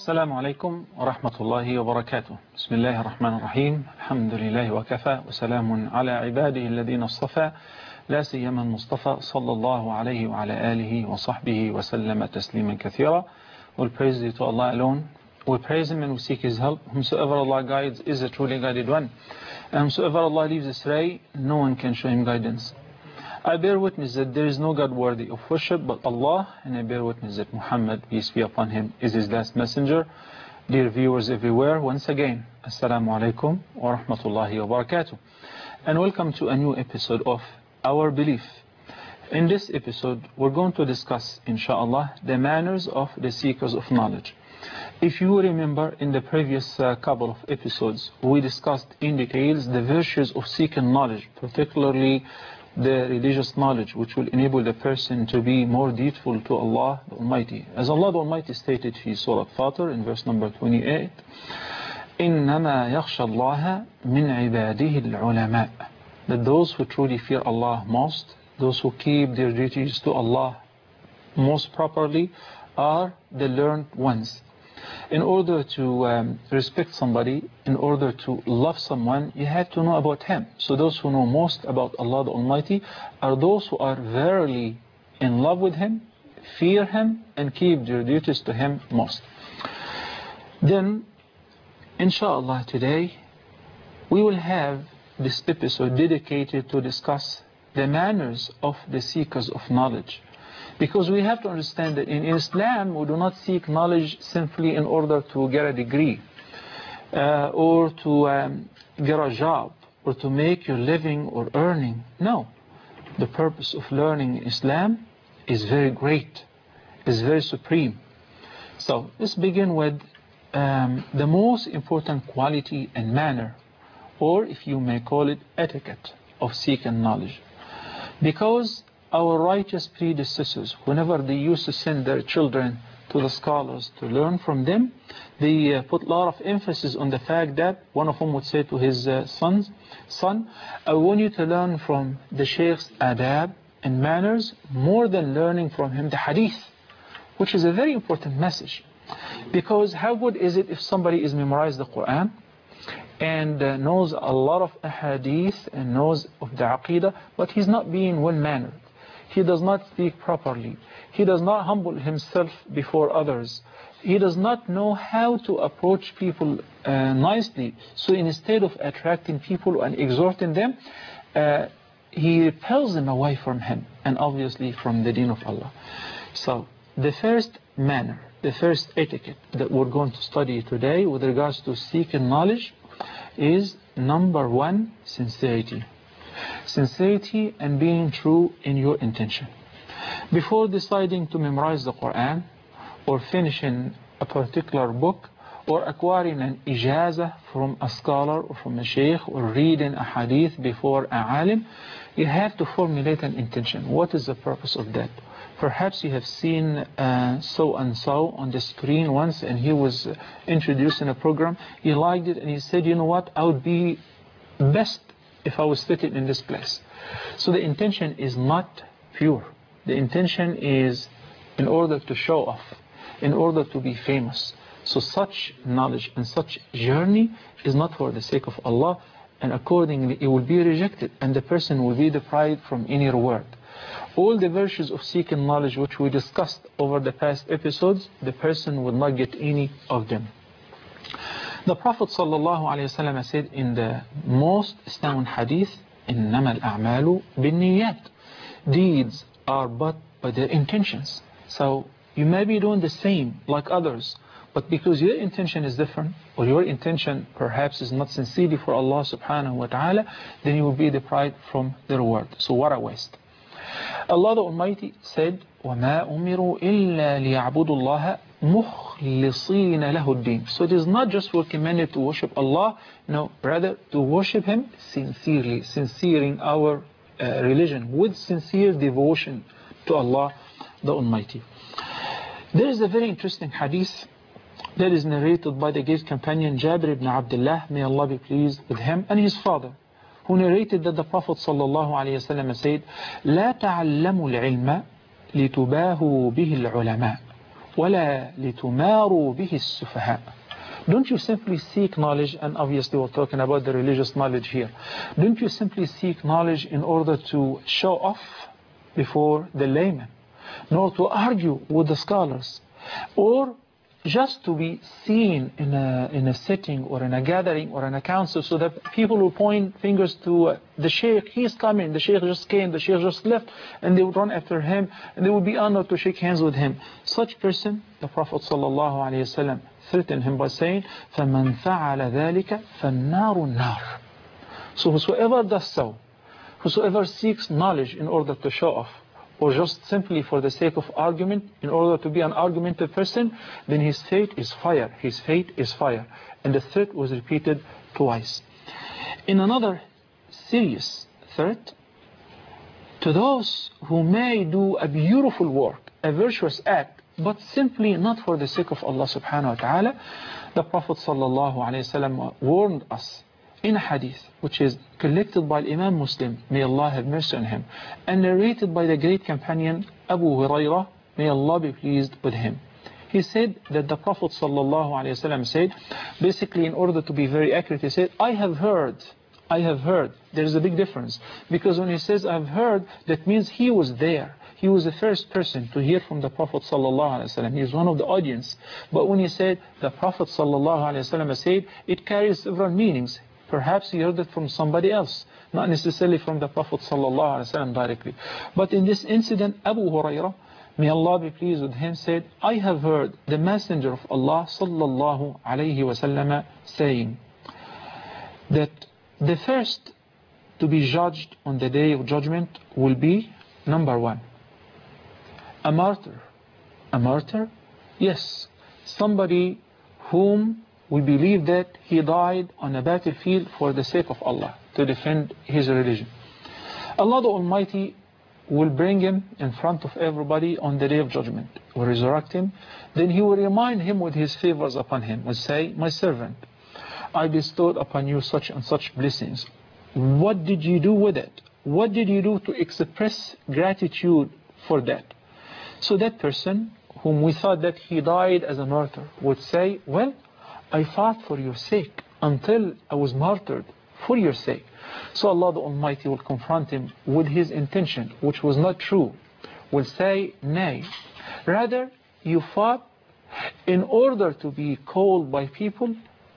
السلام عليكم ورحمة الله وبركاته. بسم الله الرحمن الرحيم. الحمد لله وكفى وسلام على عباده الذين اصطفى لا سيما المصطفى صلى الله عليه وعلى آله وصحبه وسلم تسليما كثيرا. We'll praise you to Allah alone. We praise Him and we seek His help. Whomsoever Allah guides is a truly guided one. And whomsoever Allah leaves astray, no one can show him guidance. I bear witness that there is no God worthy of worship but Allah, and I bear witness that Muhammad, peace be upon him, is his last messenger. Dear viewers everywhere, once again, Assalamu alaikum wa rahmatullahi wa barakatuh. And welcome to a new episode of Our Belief. In this episode, we're going to discuss, inshallah, the manners of the seekers of knowledge. If you remember, in the previous couple of episodes, we discussed in details the virtues of seeking knowledge, particularly the religious knowledge, which will enable the person to be more dutiful to Allah the Almighty. As Allah the Almighty stated in Surah Fatir in verse number 28, إِنَّمَا يَخْشَى اللَّهَ مِنْ عِبَادِهِ الْعُلَمَاء. That those who truly fear Allah most, those who keep their duties to Allah most properly, are the learned ones. In order to respect somebody, in order to love someone, you have to know about him. So those who know most about Allah the Almighty are those who are verily in love with Him, fear Him, and keep their duties to Him most. Then, inshallah, today we will have this episode dedicated to discuss the manners of the seekers of knowledge. Because we have to understand that in Islam we do not seek knowledge simply in order to get a degree or to get a job or to make your living or earning. No. The purpose of learning in Islam is very great, is very supreme. So let's begin with the most important quality and manner, or if you may call it etiquette, of seeking knowledge. Because our righteous predecessors, whenever they used to send their children to the scholars to learn from them, they put a lot of emphasis on the fact that one of them would say to his son, I want you to learn from the sheikh's adab and manners more than learning from him the hadith, which is a very important message. Because how good is it if somebody is memorized the Quran and knows a lot of hadith and knows of the aqidah, but he's not being well-mannered. He does not speak properly. He does not humble himself before others. He does not know how to approach people nicely. So instead of attracting people and exhorting them, he repels them away from him and obviously from the deen of Allah. So the first manner, the first etiquette that we're going to study today with regards to seeking knowledge is number one, sincerity. Sincerity and being true in your intention. Before deciding to memorize the Quran or finishing a particular book or acquiring an ijazah from a scholar or from a sheikh or reading a hadith before a alim, you have to formulate an intention. What is the purpose of that? Perhaps you have seen so and so on the screen once and he was introducing a program. He liked it and he said, you know what, I would be best if I was sitting in this place. So the intention is not pure. The intention is in order to show off, in order to be famous. So such knowledge and such journey is not for the sake of Allah, and accordingly it will be rejected and the person will be deprived from any reward. All the virtues of seeking knowledge which we discussed over the past episodes, the person will not get any of them. The Prophet ﷺ said in the most astounding hadith, إِنَّمَا الْأَعْمَالُ بِالنِّيَّاتِ. Deeds are but by their intentions. So you may be doing the same like others, but because your intention is different, or your intention perhaps is not sincerely for Allah subhanahu wa ta'ala, then you will be deprived from the reward. So what a waste. Allah the Almighty said, وَمَا أُمِرُوا إِلَّا لِيَعْبُدُوا اللَّهَ مُخْلِصِينَ لَهُ الدِّينَ. So it is not just we're commanded to worship Allah, no, rather to worship Him sincerely, sincering our religion with sincere devotion to Allah the Almighty. There is a very interesting hadith that is narrated by the great companion Jabir ibn Abdullah, may Allah be pleased with him, and his father, who narrated that the Prophet ﷺ said, لا تعلموا العلم لتباهوا به العلماء وَلَا لِتُمَارُوا بِهِ السُّفَهَاءَ. Don't you simply seek knowledge, and obviously we're talking about the religious knowledge here. Don't you simply seek knowledge in order to show off before the layman, nor to argue with the scholars, or just to be seen in a setting or in a gathering or in a council, so that people will point fingers to the sheikh, he's coming, the sheikh just came, the sheikh just left, and they would run after him, and they would be honored to shake hands with him. Such person, the Prophet ﷺ threatened him by saying, فَمَنْ فَعَلَ ذَلِكَ فَالنَّارُ النَّارُ. So whosoever does so, whosoever seeks knowledge in order to show off, or just simply for the sake of argument, in order to be an argumentative person, then his fate is fire. His fate is fire. And the threat was repeated twice. In another serious threat, to those who may do a beautiful work, a virtuous act, but simply not for the sake of Allah subhanahu wa ta'ala, the Prophet sallallahu alayhi wa sallam warned us in a hadith which is collected by Imam Muslim, may Allah have mercy on him, and narrated by the great companion Abu Hurairah, may Allah be pleased with him. He said that the Prophet ﷺ said, basically in order to be very accurate, he said, I have heard. There is a big difference, because when he says I have heard, that means he was there. He was the first person to hear from the Prophet ﷺ. He was one of the audience. But when he said the Prophet ﷺ said, it carries several meanings. Perhaps he heard it from somebody else, not necessarily from the Prophet ﷺ directly. But in this incident, Abu Hurairah, may Allah be pleased with him, said, I have heard the Messenger of Allah sallallahu alayhi wa sallam saying that the first to be judged on the day of judgment will be, number one, a martyr. A martyr? Yes, somebody whom we believe that he died on a battlefield for the sake of Allah, to defend his religion. Allah the Almighty will bring him in front of everybody on the day of judgment, will resurrect him, then he will remind him with his favors upon him, will say, my servant, I bestowed upon you such and such blessings. What did you do with it? What did you do to express gratitude for that? So that person, whom we thought that he died as a martyr, would say, well, I fought for your sake until I was martyred for your sake. So Allah the Almighty will confront him with his intention, which was not true, will say, nay, rather you fought in order to be called by people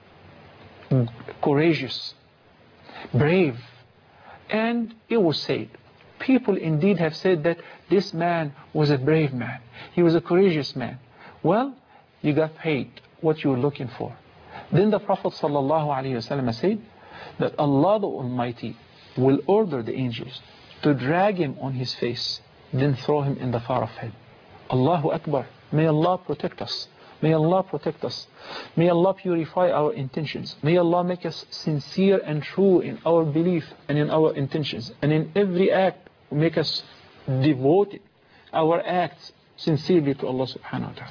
courageous, brave. And it was said, people indeed have said that this man was a brave man, he was a courageous man. Well, you got paid what you were looking for. Then the Prophet ﷺ said that Allah the Almighty will order the angels to drag him on his face, then throw him in the fire of hell. Allahu Akbar. May Allah protect us. May Allah protect us. May Allah purify our intentions. May Allah make us sincere and true in our belief and in our intentions. And in every act, make us devoted our acts sincerely to Allah subhanahu wa ta'ala.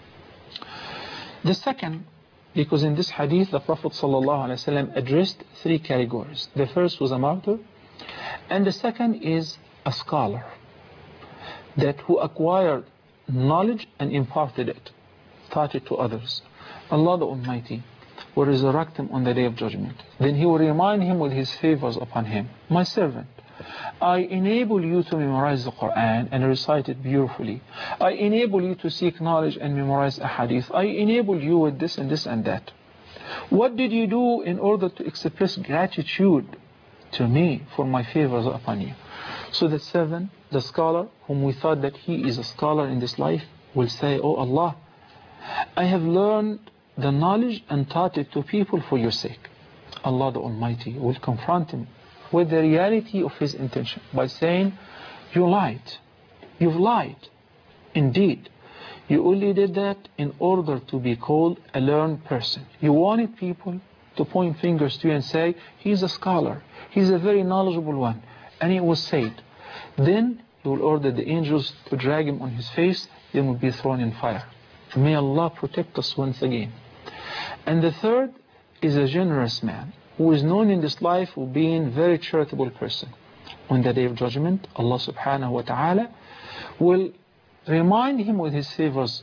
The second, because in this hadith the Prophet ﷺ addressed three categories. The first was a martyr, and the second is a scholar that who acquired knowledge and imparted it, taught it to others. Allah the Almighty will resurrect him on the day of judgment. Then he will remind him with his favors upon him, my servant, I enable you to memorize the Quran and recite it beautifully. I enable you to seek knowledge and memorize a hadith. I enable you with this and this and that. What did you do in order to express gratitude to me for my favors upon you? So the servant, the scholar, whom we thought that he is a scholar in this life, will say, oh Allah, I have learned the knowledge and taught it to people for your sake. Allah the Almighty will confront him with the reality of his intention by saying, you lied. You've lied. Indeed, you only did that in order to be called a learned person. You wanted people to point fingers to you and say, he's a scholar, he's a very knowledgeable one. And it was said. Then he will order the angels to drag him on his face, then will be thrown in fire. May Allah protect us once again. And the third is a generous man, who is known in this life for being a very charitable person. On the day of judgment, Allah subhanahu wa ta'ala will remind him with his favors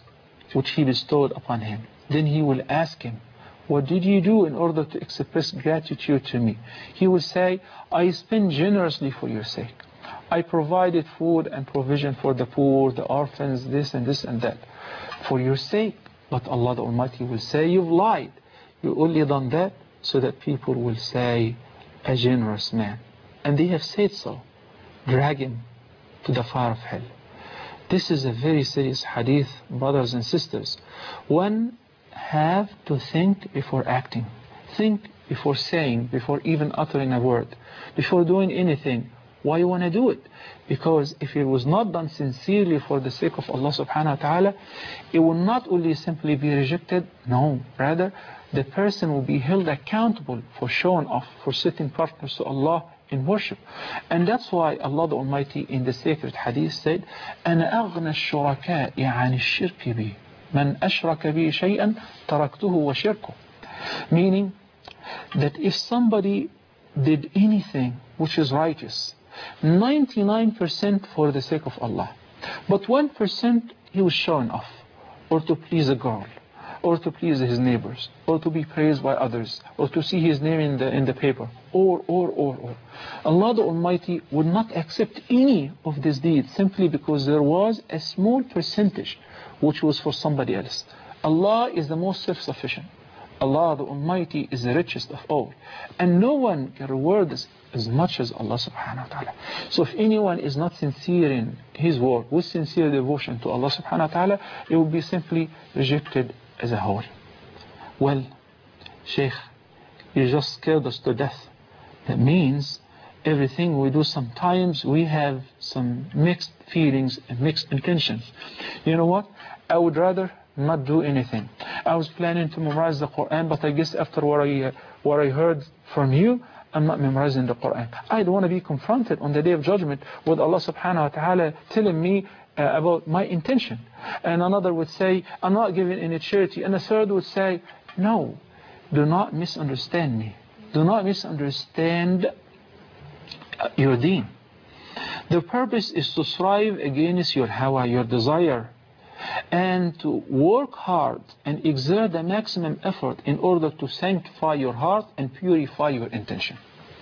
which he bestowed upon him. Then he will ask him, what did you do in order to express gratitude to me? He will say, I spent generously for your sake. I provided food and provision for the poor, the orphans, this and this and that, for your sake. But Allah the Almighty will say, you've lied. You only done that so that people will say, a generous man. And they have said so. Drag him to the fire of hell. This is a very serious hadith, brothers and sisters. One have to think before acting. Think before saying, before even uttering a word, before doing anything. Why you want to do it? Because if it was not done sincerely for the sake of Allah subhanahu wa ta'ala, it will not only simply be rejected, no, rather the person will be held accountable for showing off, for setting partners to Allah in worship. And that's why Allah the Almighty in the sacred hadith said, أَنَا أَغْنَى الشُّرَكَاءِ عَنِ الشِّرْكِ بِي مَنْ أَشْرَكَ بِي شَيْئًا تَرَكْتُهُ وَشِرْكُهُ. Meaning that if somebody did anything which is righteous, 99% for the sake of Allah, but 1% he was showing off, or to please a girl, or to please his neighbors, or to be praised by others, or to see his name in the paper, or. Allah the Almighty would not accept any of these deeds simply because there was a small percentage which was for somebody else. Allah is the most self-sufficient. Allah the Almighty is the richest of all. And no one can reward us as much as Allah subhanahu wa ta'ala. So if anyone is not sincere in his work, with sincere devotion to Allah subhanahu wa ta'ala, it will be simply rejected as a whole. Well, Sheikh, you just scared us to death. That means everything we do, sometimes we have some mixed feelings and mixed intentions. You know what? I would rather not do anything. I was planning to memorize the Quran, but I guess after what I heard from you, I'm not memorizing the Quran. I don't want to be confronted on the Day of Judgment with Allah subhanahu wa ta'ala telling me about my intention. And another would say, I'm not giving any charity. And a third would say, no, do not misunderstand me. Do not misunderstand your deen. The purpose is to strive against your hawa, your desire, and to work hard and exert the maximum effort in order to sanctify your heart and purify your intention.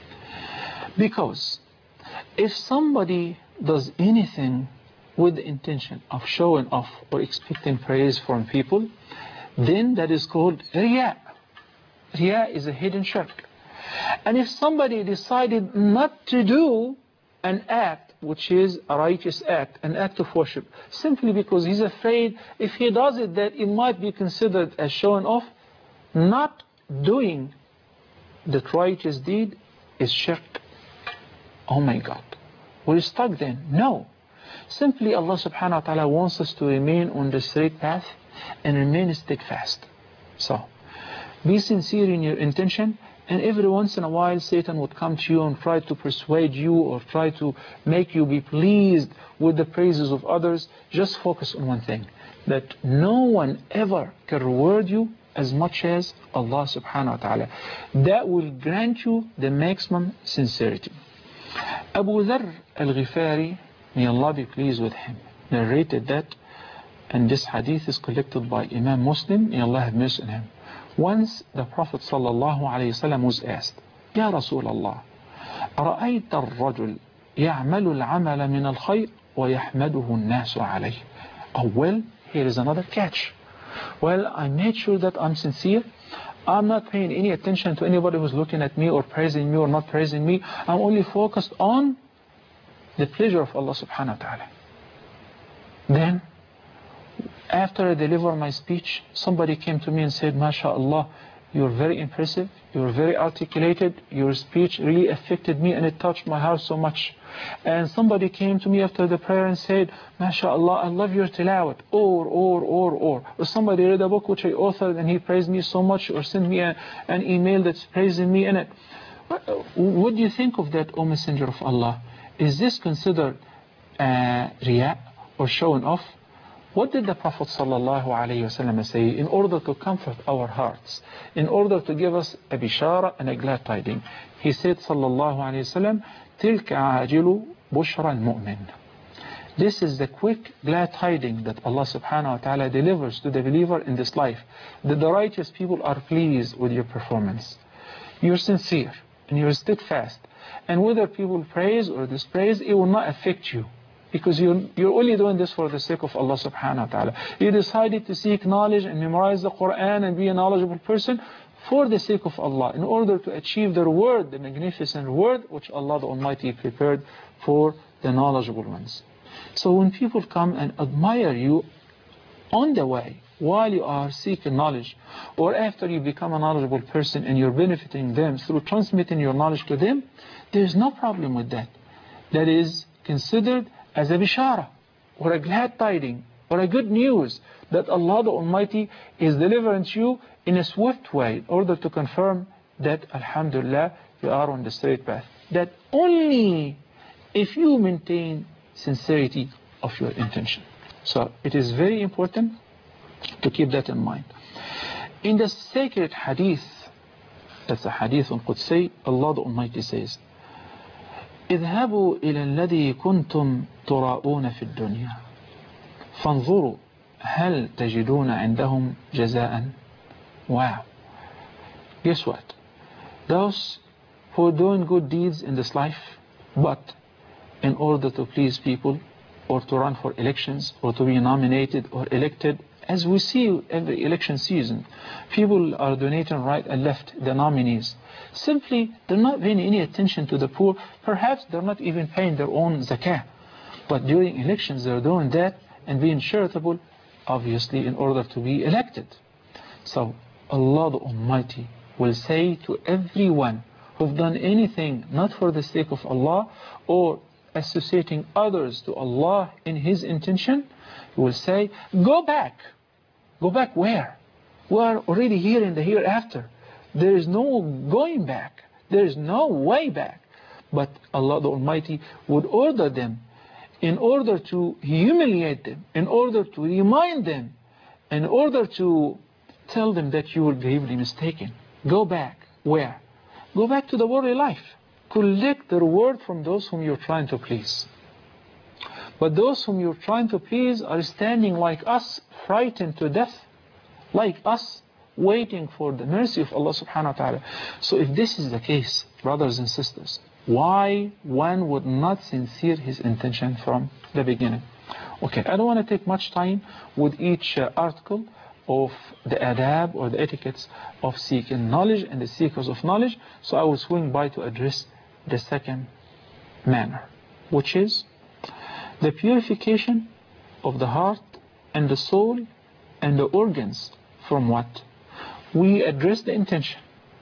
Because if somebody does anything with the intention of showing off or expecting praise from people, then that is called riya. Riya is a hidden shirk. And if somebody decided not to do an act which is a righteous act, an act of worship, simply because he's afraid if he does it that it might be considered as showing off, not doing that righteous deed is shirk. Oh my God, we're stuck then. No. Simply Allah subhanahu wa ta'ala wants us to remain on the straight path and remain steadfast. So, be sincere in your intention, and every once in a while Satan would come to you and try to persuade you or try to make you be pleased with the praises of others. Just focus on one thing, that no one ever can reward you as much as Allah subhanahu wa ta'ala. That will grant you the maximum sincerity. Abu Dharr al-Ghifari, may Allah be pleased with him, narrated that, and this hadith is collected by Imam Muslim, may Allah have mercy on him. Once the Prophet sallallahu alayhi wasallam was asked, Ya Rasulullah, أرأيت الرجل يعمل العمل من الخير ويحمده الناس عليه. Oh well, here is another catch. Well, I made sure that I'm sincere. I'm not paying any attention to anybody who's looking at me or praising me or not praising me. I'm only focused on the pleasure of Allah subhanahu wa ta'ala. Then, after I deliver my speech, somebody came to me and said, MashaAllah, you're very impressive, you're very articulated, your speech really affected me and it touched my heart so much. And somebody came to me after the prayer and said, MashaAllah, I love your tilawat, or somebody read a book which I authored and he praised me so much, or sent me an email that's praising me in it. What do you think of that, O Messenger of Allah? Is this considered riya or showing off? What did the Prophet ﷺ say in order to comfort our hearts, in order to give us a bishara and a glad tiding? He said, sallallahu alayhi wa sallam, تِلْكَ عَاجِلُ بُشْرَ الْمُؤْمِنِ. This is the quick glad tidings that Allah subhanahu wa ta'ala delivers to the believer in this life, that the righteous people are pleased with your performance. You're sincere and you're steadfast, and whether people praise or dispraise, it will not affect you, because you're only doing this for the sake of Allah subhanahu wa ta'ala. You decided to seek knowledge and memorize the Quran and be a knowledgeable person for the sake of Allah, in order to achieve the reward, the magnificent reward which Allah the Almighty prepared for the knowledgeable ones. So when people come and admire you on the way, while you are seeking knowledge, or after you become a knowledgeable person and you're benefiting them through transmitting your knowledge to them, there is no problem with that. That is considered as a bishara, or a glad tiding, or a good news that Allah the Almighty is delivering to you in a swift way, in order to confirm that, alhamdulillah, you are on the straight path. That only if you maintain sincerity of your intention. So it is very important to keep that in mind. In the sacred hadith, that's a hadith on Qudsi, Allah the Almighty says, اذهبوا إلى الذي كنتم تراؤون في الدنيا فانظروا هل تجدون عندهم جزاء. Wow. Guess what? Those who are doing good deeds in this life, but in order to please people, or to run for elections, or to be nominated or elected, as we see every election season, people are donating right and left, the nominees. Simply, they're not paying any attention to the poor. Perhaps they're not even paying their own zakah. But during elections, they're doing that and being charitable, obviously, in order to be elected. So, Allah the Almighty will say to everyone who've done anything not for the sake of Allah, or associating others to Allah in His intention, He will say, go back. Go back where? We are already here in the hereafter. There is no going back. There is no way back. But Allah the Almighty would order them, in order to humiliate them, in order to remind them, in order to tell them that you were gravely mistaken. Go back. Where? Go back to the worldly life. Collect the reward from those whom you're trying to please. But those whom you're trying to please are standing like us, frightened to death, like us, waiting for the mercy of Allah subhanahu wa ta'ala. So if this is the case, brothers and sisters, why one would not sincere his intention from the beginning? Okay, I don't want to take much time with each article of the adab or the etiquettes of seeking knowledge and the seekers of knowledge, so I will swing by to address the second manner, which is the purification of the heart and the soul and the organs from what? We address the intention.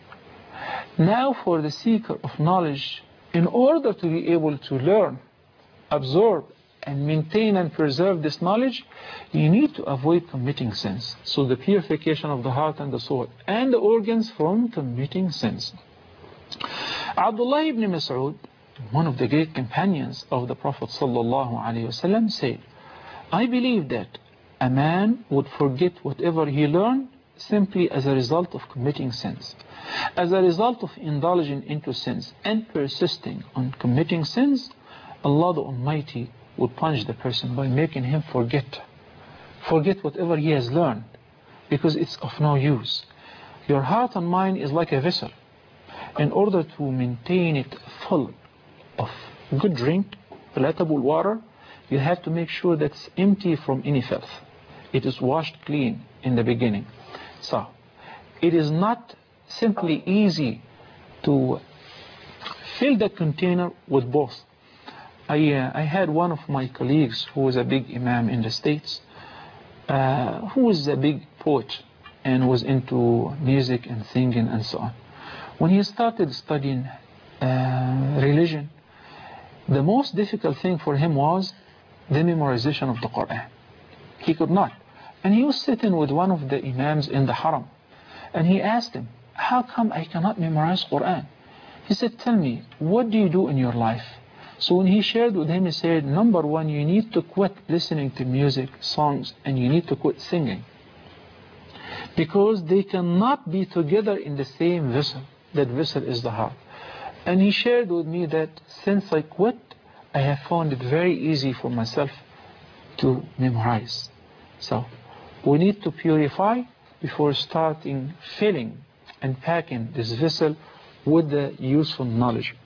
Now for the seeker of knowledge, in order to be able to learn, absorb, and maintain and preserve this knowledge, you need to avoid committing sins. So the purification of the heart and the soul and the organs from committing sins. Abdullah ibn Mas'ud, one of the great companions of the Prophet ﷺ, said, I believe that a man would forget whatever he learned simply as a result of committing sins. As a result of indulging into sins and persisting on committing sins, Allah the Almighty would punish the person by making him forget whatever he has learned, because it's of no use. Your heart and mind is like a vessel. In order to maintain it full of good drink, palatable water, you have to make sure that it's empty from any filth. It is washed clean in the beginning. So, it is not simply easy to fill the container with both. I had one of my colleagues who was a big imam in the States, who was a big poet and was into music and singing and so on. When he started studying religion, the most difficult thing for him was the memorization of the Quran. He could not. And he was sitting with one of the imams in the haram, and he asked him, how come I cannot memorize Quran? He said, tell me, what do you do in your life? So when he shared with him, he said, number one, you need to quit listening to music, songs, and you need to quit singing. Because they cannot be together in the same vessel. That vessel is the heart. And he shared with me that since I quit, I have found it very easy for myself to memorize. So we need to purify before starting filling and packing this vessel with the useful knowledge.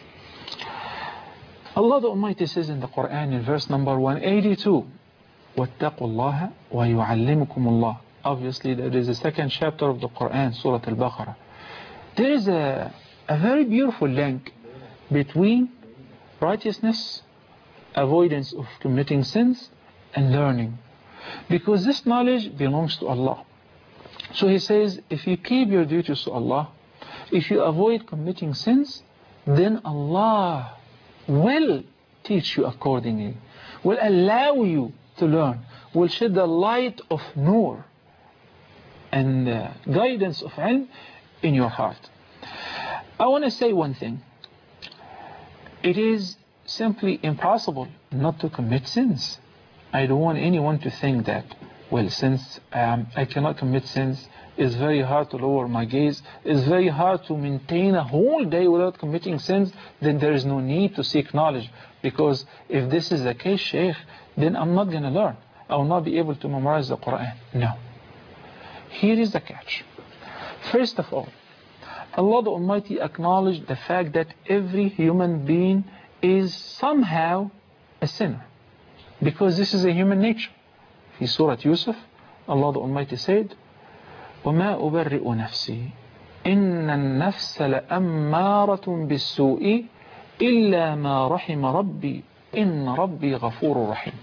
Allah the Almighty says in the Quran in verse number 182, وَاتَّقُوا اللَّهَ وَيُعَلِّمُكُمُ اللَّهُ. Obviously there is a second chapter of the Quran, Surah Al-Baqarah. There is a very beautiful link between righteousness, avoidance of committing sins, and learning. Because this knowledge belongs to Allah. So He says, if you keep your duties to Allah, if you avoid committing sins, then Allah will teach you accordingly, will allow you to learn, will shed the light of nur and guidance of ilm in your heart. I want to say one thing. It is simply impossible not to commit sins. I don't want anyone to think that, well, since I cannot commit sins, it's very hard to lower my gaze, it's very hard to maintain a whole day without committing sins, then there is no need to seek knowledge. Because if this is the case, Shaykh, then I'm not going to learn. I will not be able to memorize the Quran. No. Here is the catch. First of all, Allah the Almighty acknowledged the fact that every human being is somehow a sinner. Because this is a human nature. In Surah Yusuf, Allah the Almighty said, وَمَا أُبَرِّئُ نَفْسِي إِنَّ النَّفْسَ لَأَمَّارَةٌ بِالسُّوءِ إِلَّا مَا رَحِمَ رَبِّي إِنَّ رَبِّي غَفُورٌ رَحِيمٌ.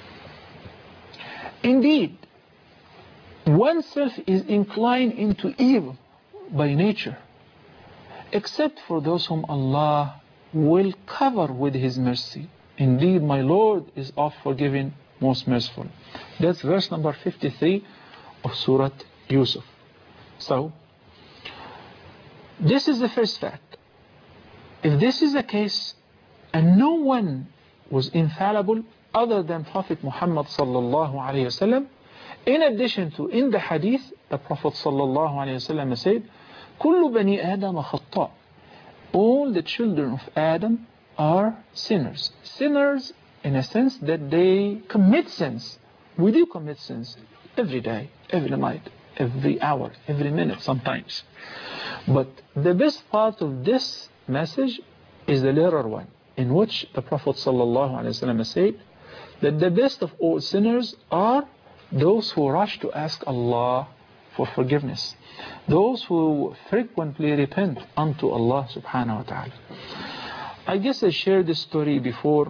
Indeed, oneself is inclined into evil by nature, except for those whom Allah will cover with His mercy. Indeed, my Lord is oft forgiving, most merciful. That's verse number 53 of Surah Yusuf. So, this is the first fact. If this is the case, and no one was infallible other than Prophet Muhammad sallallahu alayhi wasallam, in addition to in the hadith, the Prophet sallallahu alayhi wasallam said, كل بني آدم خطاء. All the children of Adam are sinners. Sinners in a sense that they commit sins. We do commit sins every day, every night, every hour, every minute sometimes. But the best part of this message is the later one, in which the Prophet ﷺ said that the best of all sinners are those who rush to ask Allah for forgiveness, those who frequently repent unto Allah subhanahu wa ta'ala. I guess I shared this story before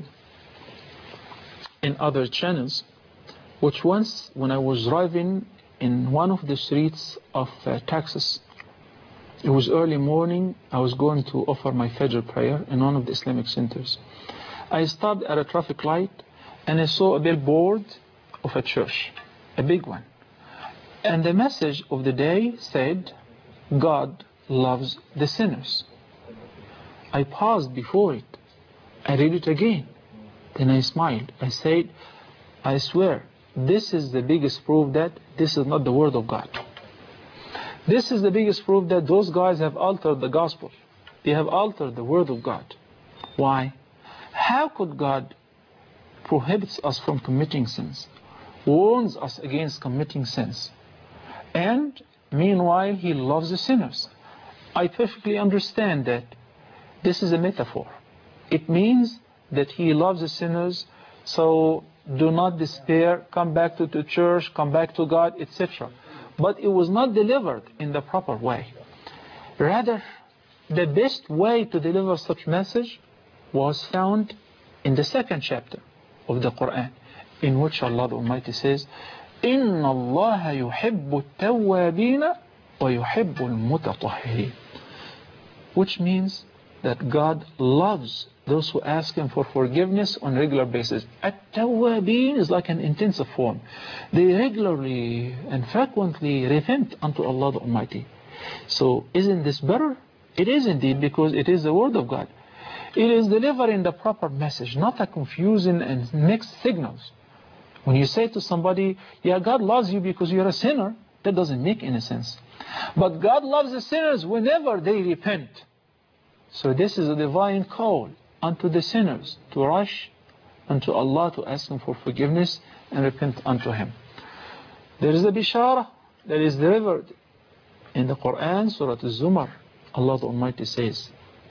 in other channels, which once when I was driving in one of the streets of Texas, it was early morning, I was going to offer my Fajr prayer in one of the Islamic centers. I stopped at a traffic light and I saw a billboard of a church, a big one. And the message of the day said, God loves the sinners. I paused before it. I read it again. Then I smiled. I said, I swear, this is the biggest proof that this is not the word of God. This is the biggest proof that those guys have altered the gospel. They have altered the word of God. Why? How could God prohibit us from committing sins, warns us against committing sins, and meanwhile He loves the sinners? I perfectly understand that this is a metaphor. It means that He loves the sinners, so do not despair, come back to the church, come back to God, etc. But it was not delivered in the proper way. Rather, the best way to deliver such message was found in the second chapter of the Quran, in which Allah the Almighty says, إِنَّ اللَّهَ يُحِبُّ التَّوَّابِينَ وَيُحِبُّ الْمُتَطَهِّرِينَ. Which means that God loves those who ask Him for forgiveness on a regular basis. At-Tawwabin is like an intensive form. They regularly and frequently repent unto Allah the Almighty. So isn't this better? It is indeed, because it is the word of God. It is delivering the proper message, not a confusing and mixed signals. When you say to somebody, yeah, God loves you because you're a sinner, that doesn't make any sense. But God loves the sinners whenever they repent. So this is a divine call unto the sinners to rush unto Allah to ask Him for forgiveness and repent unto Him. There is a bishara that is delivered in the Quran, Surah Al-Zumar. Allah the Almighty says,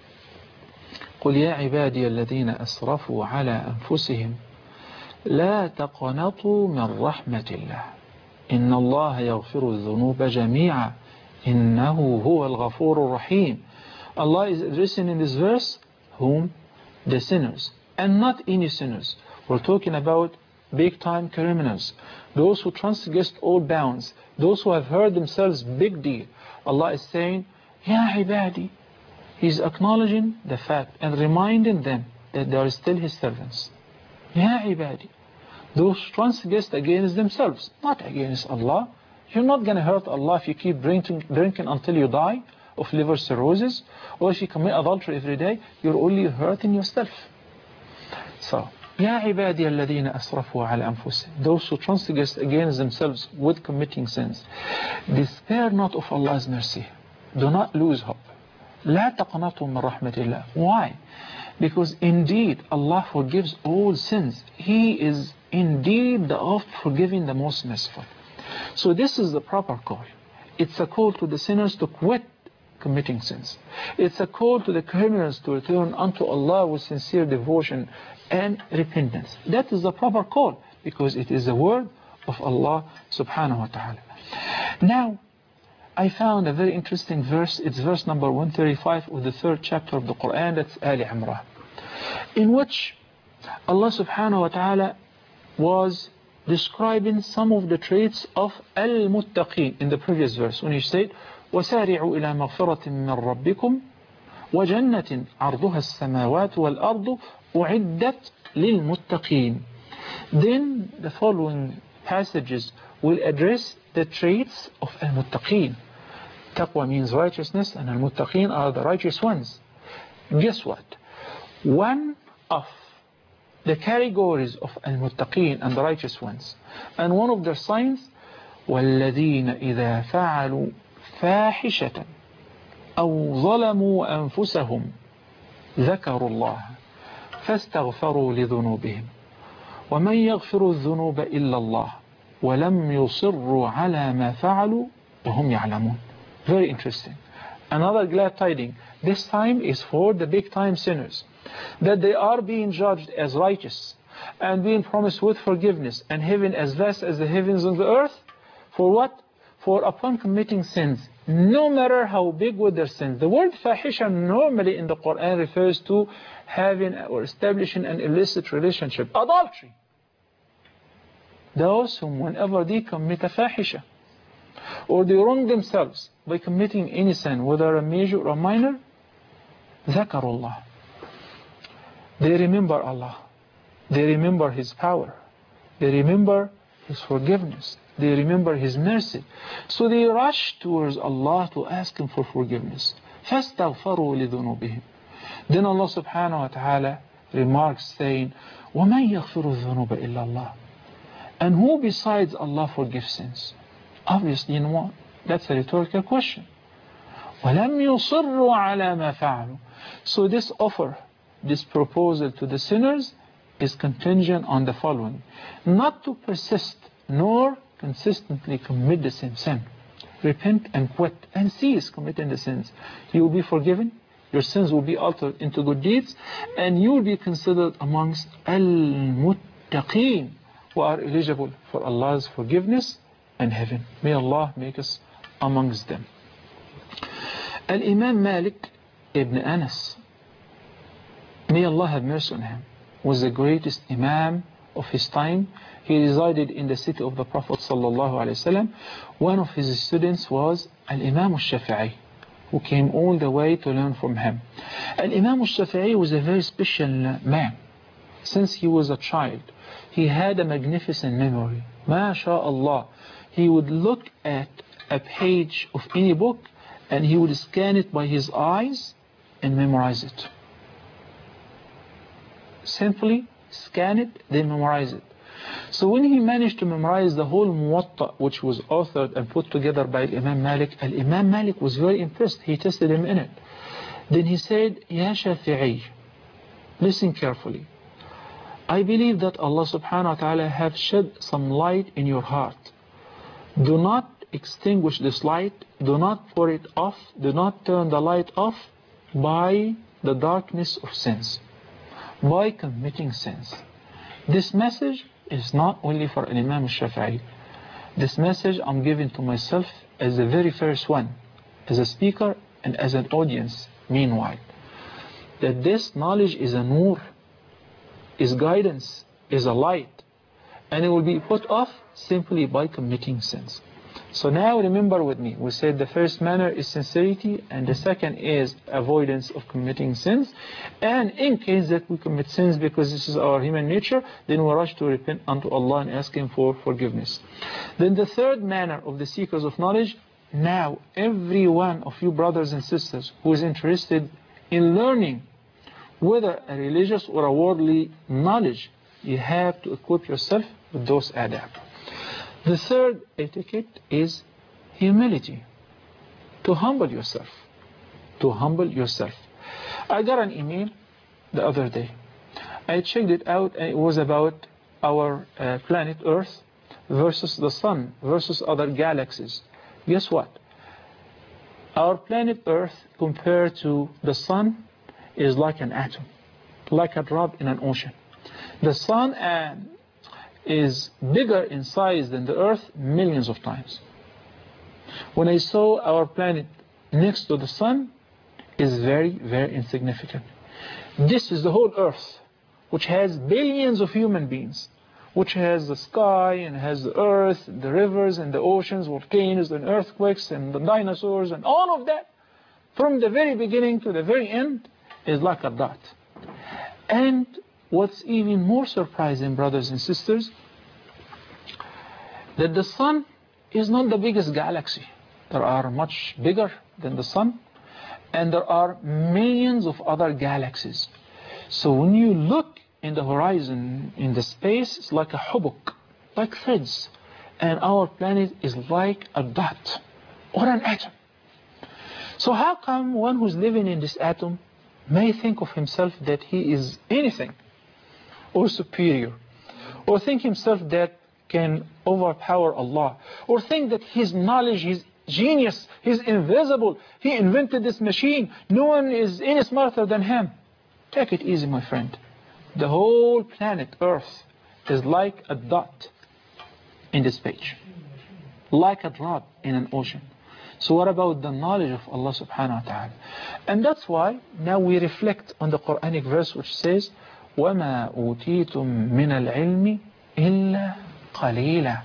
قُلْ يَا عِبَادِيَ الَّذِينَ أَسْرَفُوا عَلَىٰ أَنفُسِهِمْ لَا تَقْنَطُوا مِنْ رَحْمَةِ اللَّهِ إِنَّ اللَّهَ يَغْفِرُ الذُّنُوبَ جَمِيعًا إِنَّهُ هُوَ الْغَفُورُ الرَّحِيمُ. Allah is addressing in this verse whom? The sinners, and not any sinners. We're talking about big time criminals, those who transgressed all bounds, those who have heard themselves big deal. Allah is saying, Ya ibadi. He's acknowledging the fact and reminding them that they are still His servants. Ya ibadi. Those transgressed against themselves, not against Allah. You're not going to hurt Allah if you keep drinking until you die of liver cirrhosis, or if you commit adultery every day. You're only hurting yourself. So, Ya ibadi alladhina asrafu ala anfusihim, those who transgress against themselves with committing sins, despair not of Allah's mercy. Do not lose hope. La taqnatu min rahmatillah. Why? Because indeed Allah forgives all sins. He is indeed the oft forgiving, the most merciful. So this is the proper call. It's a call to the sinners to quit committing sins. It's a call to the criminals to return unto Allah with sincere devotion and repentance. That is the proper call, because it is the word of Allah subhanahu wa ta'ala. Now, I found a very interesting verse. It's verse number 135 of the 3rd chapter of the Quran, that's Ali Imran, in which Allah subhanahu wa ta'ala was describing some of the traits of al-muttaqeen in the previous verse, when He said, وَسَارِعُوا إِلَى مَغْفِرَةٍ مِّن رَبِّكُمْ وَجَنَّةٍ عَرْضُهَا السَّمَاوَاتُ وَالْأَرْضُ أُعِدَّتْ لِلْمُتَّقِينَ. Then the following passages will address the traits of al-muttaqeen. Taqwa means righteousness, and al-muttaqeen are the righteous ones. Guess what? One of the categories of al-muttaqeen and the righteous ones, and one of their signs, وَالَّذِينَ إِذَا فَعَلُوا فَاحِشَةً أَوْ ظَلَمُوا أَنفُسَهُمْ ذَكَرُوا اللَّهَ فَاسْتَغْفَرُوا لِذُنُوبِهِمْ وَمَنْ يَغْفِرُ الذُّنُوبَ إِلَّا اللَّهُ وَلَمْ يُصِرُّوا عَلَى مَا فَعَلُوا وَهُمْ يَعْلَمُونَ. Very interesting. Another glad tidings. This time is for the big time sinners, that they are being judged as righteous and being promised with forgiveness and heaven as vast as the heavens and the earth. For what? For upon committing sins, no matter how big were their sins. The word fahisha normally in the Quran refers to having or establishing an illicit relationship, adultery. Those whom whenever they commit a fahisha, or they wrong themselves by committing any sin, whether a major or a minor, ذَكَرُوا They remember Allah. They remember His power. They remember His forgiveness. They remember His mercy. So they rush towards Allah to ask Him for forgiveness. فَاسْتَغْفَرُوا لِذُنُوبِهِمْ. Then Allah subhanahu wa ta'ala remarks saying, وَمَنْ يَغْفِرُ الذُّنُوبَ إِلَّا اللَّهِ. And who besides Allah forgives sins? Obviously no one. That's a rhetorical question. وَلَمْ يُصِرُّوا عَلَى مَا فَعَلُوا. So this offer, this proposal to the sinners is contingent on the following: not to persist nor consistently commit the same sin. Repent and quit and cease committing the sins. You will be forgiven, your sins will be altered into good deeds, and you will be considered amongst al-muttaqeen, who are eligible for Allah's forgiveness and heaven. May Allah make us amongst them. Al-Imam Malik ibn Anas, may Allah have mercy on him, was the greatest Imam of his time. He resided in the city of the Prophet ﷺ. One of his students was Al-Imam al-Shafi'i, who came all the way to learn from him. Al-Imam al-Shafi'i was a very special man. Since he was a child, he had a magnificent memory. MashaAllah. He would look at a page of any book and he would scan it by his eyes and memorize it. Simply scan it, then memorize it. So when he managed to memorize the whole Muwatta, which was authored and put together by Imam Malik, Imam Malik was very impressed. He tested him in it. Then he said, Ya Shafi'i, listen carefully. I believe that Allah subhanahu wa ta'ala have shed some light in your heart. Do not extinguish this light, do not pour it off, do not turn the light off by the darkness of sins, by committing sins. This message is not only for Imam Shafi'i. This message I'm giving to myself as the very first one, as a speaker and as an audience meanwhile. That this knowledge is a nur, is guidance, is a light, and it will be put off simply by committing sins. So now remember with me, we said the first manner is sincerity, and the second is avoidance of committing sins. And in case that we commit sins because this is our human nature, then we rush to repent unto Allah and ask Him for forgiveness. Then the third manner of the seekers of knowledge, now every one of you brothers and sisters who is interested in learning whether a religious or a worldly knowledge, you have to equip yourself with those adab. The third etiquette is humility. To humble yourself. To humble yourself. I got an email the other day. I checked it out and it was about our planet Earth versus the Sun versus other galaxies. Guess what? Our planet Earth compared to the Sun is like an atom, like a drop in an ocean. The Sun is bigger in size than the Earth millions of times. When I saw our planet next to the Sun, is very, very insignificant. This is the whole Earth, which has billions of human beings, which has the sky and has the earth, the rivers and the oceans, volcanoes and earthquakes and the dinosaurs and all of that, from the very beginning to the very end, is like a dot. And what's even more surprising, brothers and sisters, that the Sun is not the biggest galaxy. There are much bigger than the Sun, and there are millions of other galaxies. So when you look in the horizon, in the space, it's like a hubuk, like threads. And our planet is like a dot or an atom. So how come one who's living in this atom may think of himself that he is anything or superior, or think himself that can overpower Allah, or think that his knowledge, his genius, he's invisible, he invented this machine, no one is any smarter than him? Take it easy, my friend. The whole planet Earth is like a dot in this page, like a drop in an ocean. So what about the knowledge of Allah subhanahu wa ta'ala? And that's why now we reflect on the Quranic verse which says, وَمَا أُوتِيتُم مِّنَ الْعِلْمِ إِلَّا قَلِيلًا.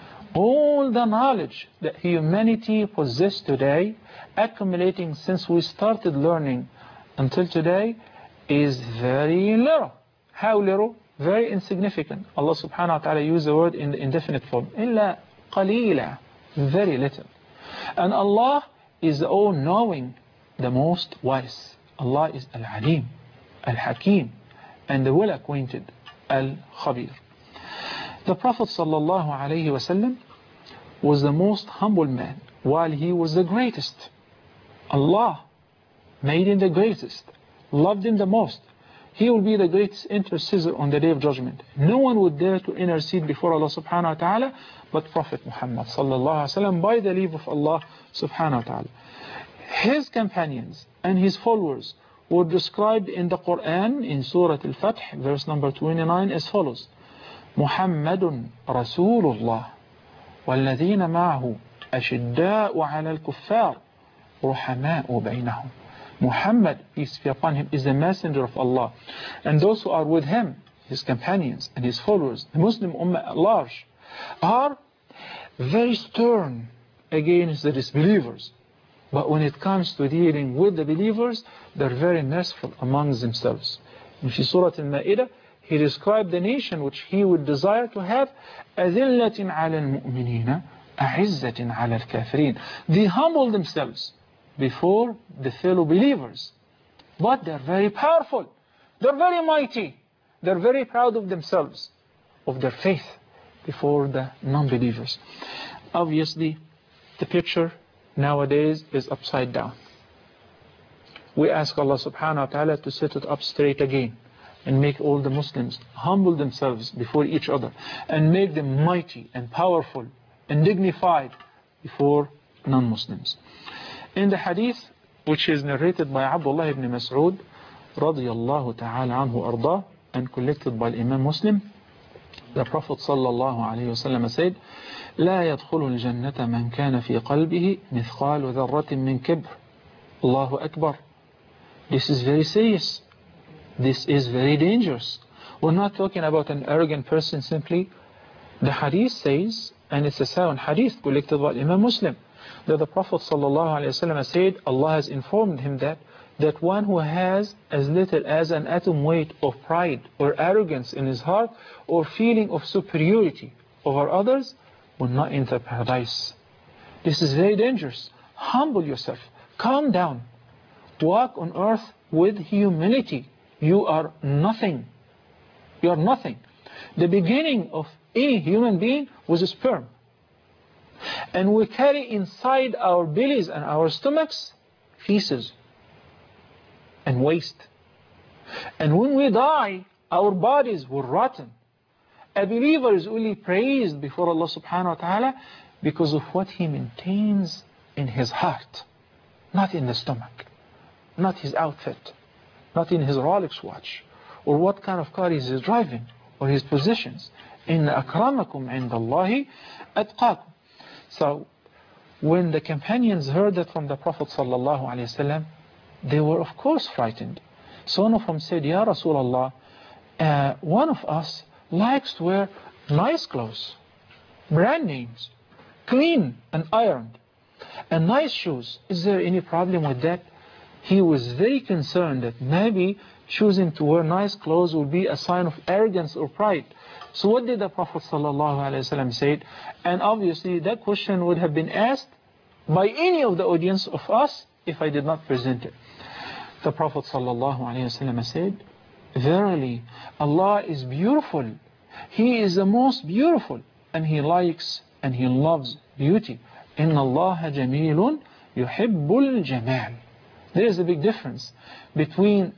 All the knowledge that humanity possesses today, accumulating since we started learning until today, is very little. How little? Very insignificant. Allah subhanahu wa ta'ala used the word in the indefinite form. إِلَّا قَلِيلًا. Very little. And Allah is the all-knowing, the most wise. Allah is Al-Alim, Al-Hakim, and the well-acquainted, Al-Khabir. The Prophet sallallahu alayhi wa sallam was the most humble man, while he was the greatest. Allah made him the greatest, loved him the most. He will be the greatest intercessor on the Day of Judgment. No one would dare to intercede before Allah subhanahu wa ta'ala but Prophet Muhammad sallallahu alayhi wa sallam, by the leave of Allah subhanahu wa ta'ala. His companions and his followers were described in the Quran in Surah Al-Fath, verse number 29, as follows: Muhammadun Rasulullah والذين معه أشداء على الكفار رحماء بينهم. Muhammad, peace be upon him, is the messenger of Allah, and those who are with him, his companions and his followers, the Muslim Ummah at large, are very stern against the disbelievers. But when it comes to dealing with the believers, they're very merciful amongst themselves. In Surah Al-Ma'idah, he described the nation which he would desire to have, أَذِلَّةٍ عَلَى الْمُؤْمِنِينَ أَعِزَّةٍ عَلَى الْكَافِرِينَ. They humble themselves before the fellow believers, but they're very powerful, they're very mighty, they're very proud of themselves, of their faith before the non-believers. Obviously, the picture nowadays is upside down. We ask Allah subhanahu wa ta'ala to set it up straight again. and make all the Muslims humble themselves before each other and make them mighty and powerful and dignified before non-Muslims. In the hadith, which is narrated by Abdullah ibn Mas'ud radiyallahu ta'ala anhu arda, and collected by Imam Muslim, the Prophet sallallahu alayhi wasallam said, لا يدخل الجنة من كان في قلبه مثقال ذرة من كبر. Allahu Akbar. This is very serious. This is very dangerous. We're not talking about an arrogant person simply. The hadith says, and it's a sound hadith collected by Imam Muslim, that the Prophet ﷺ said, Allah has informed him that one who has as little as an atom weight of pride or arrogance in his heart or feeling of superiority over others will not enter paradise. This is very dangerous. Humble yourself. Calm down. Walk on earth with humility. You are nothing. You are nothing. The beginning of any human being was a sperm. And we carry inside our bellies and our stomachs feces and waste. And when we die, our bodies will rotten. A believer is only praised before Allah subhanahu wa ta'ala because of what he maintains in his heart, not in the stomach, not his outfit, not in his Rolex watch, or what kind of car he is driving, or his possessions. Inna akramakum indallahi atqakum. So, when the companions heard that from the Prophet sallallahu alaihi wasallam, they were of course frightened. So one of them said, Ya Rasulullah, one of us likes to wear nice clothes, brand names, clean and ironed, and nice shoes. Is there any problem with that? He was very concerned that maybe choosing to wear nice clothes would be a sign of arrogance or pride. So what did the Prophet ﷺ say? And obviously that question would have been asked by any of the audience of us if I did not present it. The Prophet ﷺ said, verily, Allah is beautiful. He is the most beautiful, and He likes and He loves beauty. Inna Allah jamilun yuhibbul jamal. There is a big difference between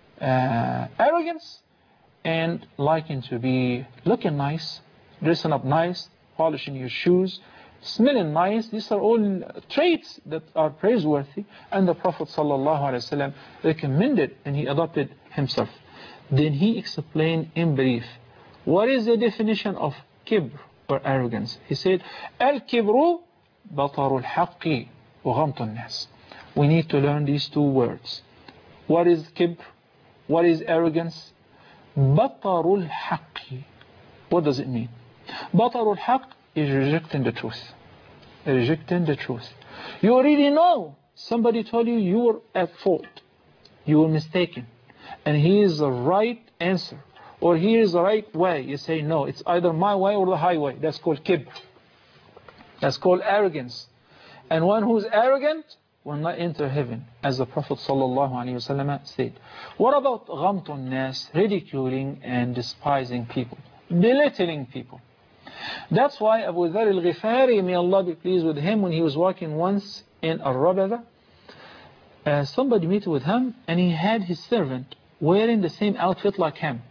arrogance and liking to be looking nice, dressing up nice, polishing your shoes, smelling nice. These are all traits that are praiseworthy, and the Prophet ﷺ recommended and he adopted himself. Then he explained in brief what is the definition of kibr or arrogance. He said, Al-kibru batarul haqqi wa ghamtun nas. We need to learn these two words. What is kibr? What is arrogance? Batarul haqqi. What does it mean? Batarul haqq is rejecting the truth. Rejecting the truth. You already know somebody told you you were at fault. You were mistaken. And here is the right answer. Or here is the right way. You say, no, it's either my way or the highway. That's called kibr. That's called arrogance. And one who's arrogant will not enter heaven, as the Prophet ﷺ said. What about ghamtun nas, ridiculing and despising people, belittling people? That's why Abu Dharr al-Ghifari, may Allah be pleased with him, when he was walking once in Al-Rabada, somebody met with him and he had his servant wearing the same outfit like him.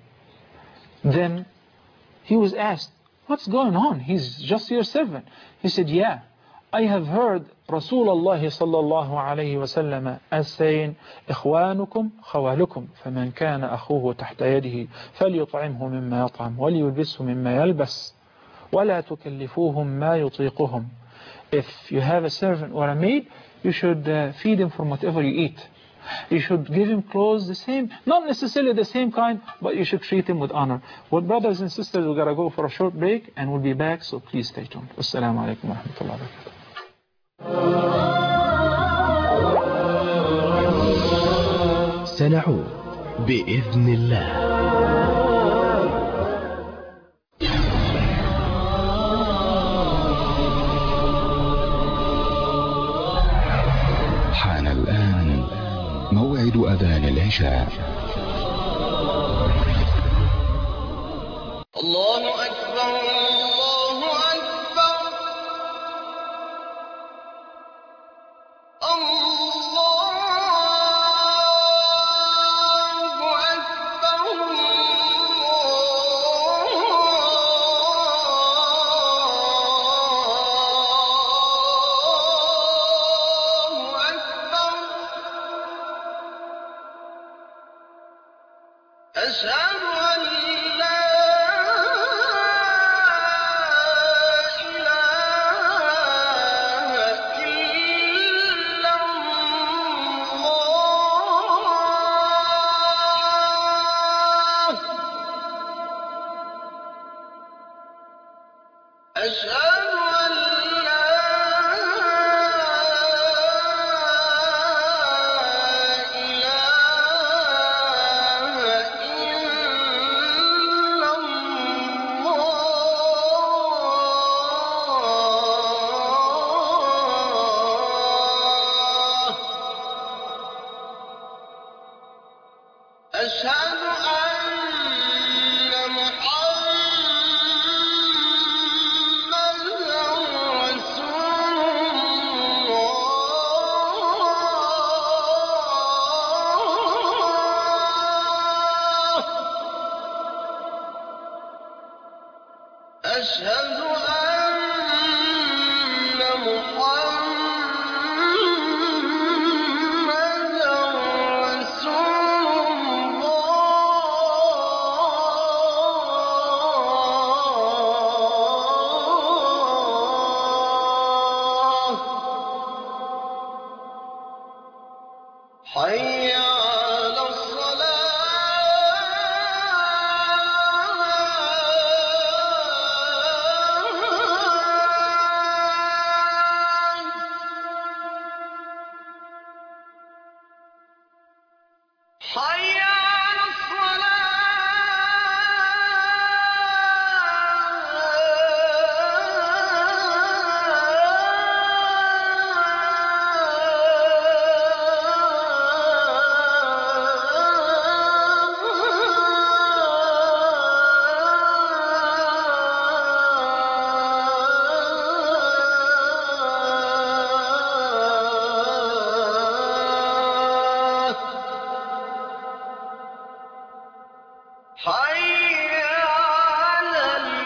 Then he was asked, what's going on? He's just your servant. He said, yeah, I have heard Rasulullah sallallahu alayhi wa sallam as saying, إخوانكم خوالكم فمن كان أخوه تحت يده فليطعمه مما يطعم وليلبسه مما يلبس ولا تكلفوهم ما يطيقهم. If you have a servant or a maid, you should feed him from whatever you eat. You should give him clothes the same, not necessarily the same kind, but you should treat him with honor. Well, brothers and sisters, we're going to go for a short break and we'll be back, so please stay tuned. Assalamu alaikum wa rahmatullahi wa barakatuh. سنعود بإذن الله. حان الآن موعد أذان العشاء. الله أكبر الله أكبر الله أكبر الله أشهد أن لا إله إلا الله. أشهد أن لا إله إلا الله. أشهد أن محمدًا رسول الله. أشهد أن محمدًا رسول الله. حي على الصلاة. حي على الصلاة. حي على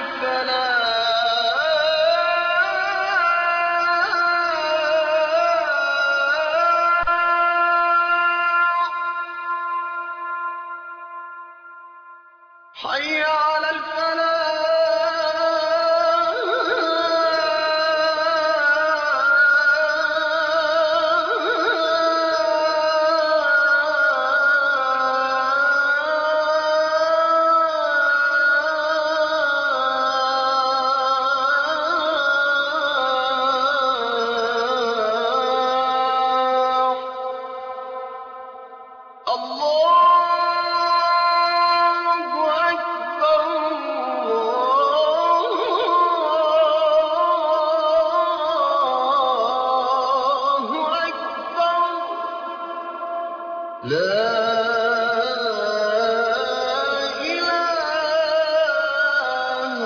الفلاح. حي على الفلاح. الله أكبر. الله أكبر. لا إله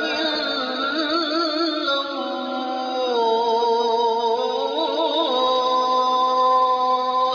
إلا الله.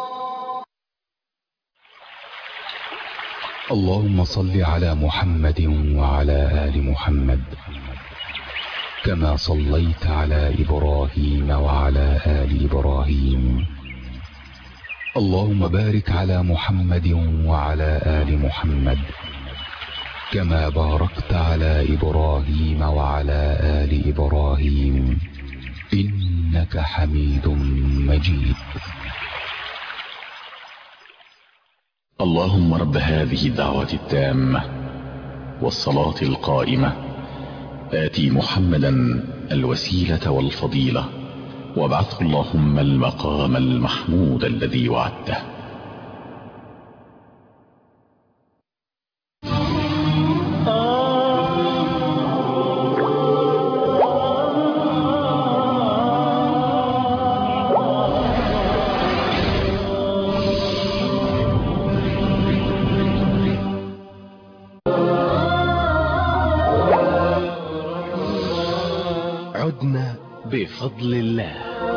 اللهم صل على محمد وعلى آل محمد كما صليت على إبراهيم وعلى آل إبراهيم. اللهم بارك على محمد وعلى آل محمد كما باركت على إبراهيم وعلى آل إبراهيم إنك حميد مجيد. اللهم رب هذه الدعوة التامة والصلاة القائمة آتي محمدا الوسيلة والفضيلة وابعثه اللهم المقام المحمود الذي وعدته. عدنا بفضل الله.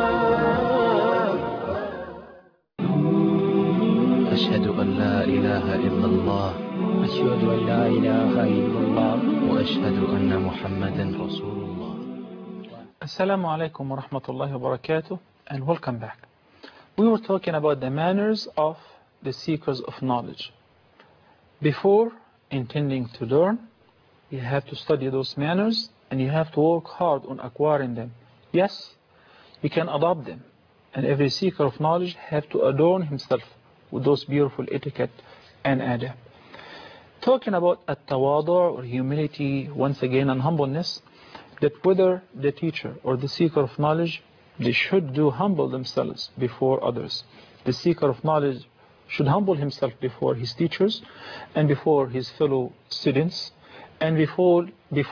أشهد أن لا إله إلا الله. أشهد أن لا إله إلا الله. وأشهد أن محمدا رسول الله. Assalamu alaikum wa rahmatullahi wa barakatuh, and welcome back. We were talking about the manners of the seekers of knowledge. before intending to learn, you have to study those manners and you have to work hard on acquiring them. Yes, you can adopt them, and every seeker of knowledge have to adorn himself with those beautiful etiquette and adab. Talking about at-tawadu' or humility once again and humbleness, that whether the teacher or the seeker of knowledge, they should do humble themselves before others. The seeker of knowledge should humble himself before his teachers and before his fellow students and before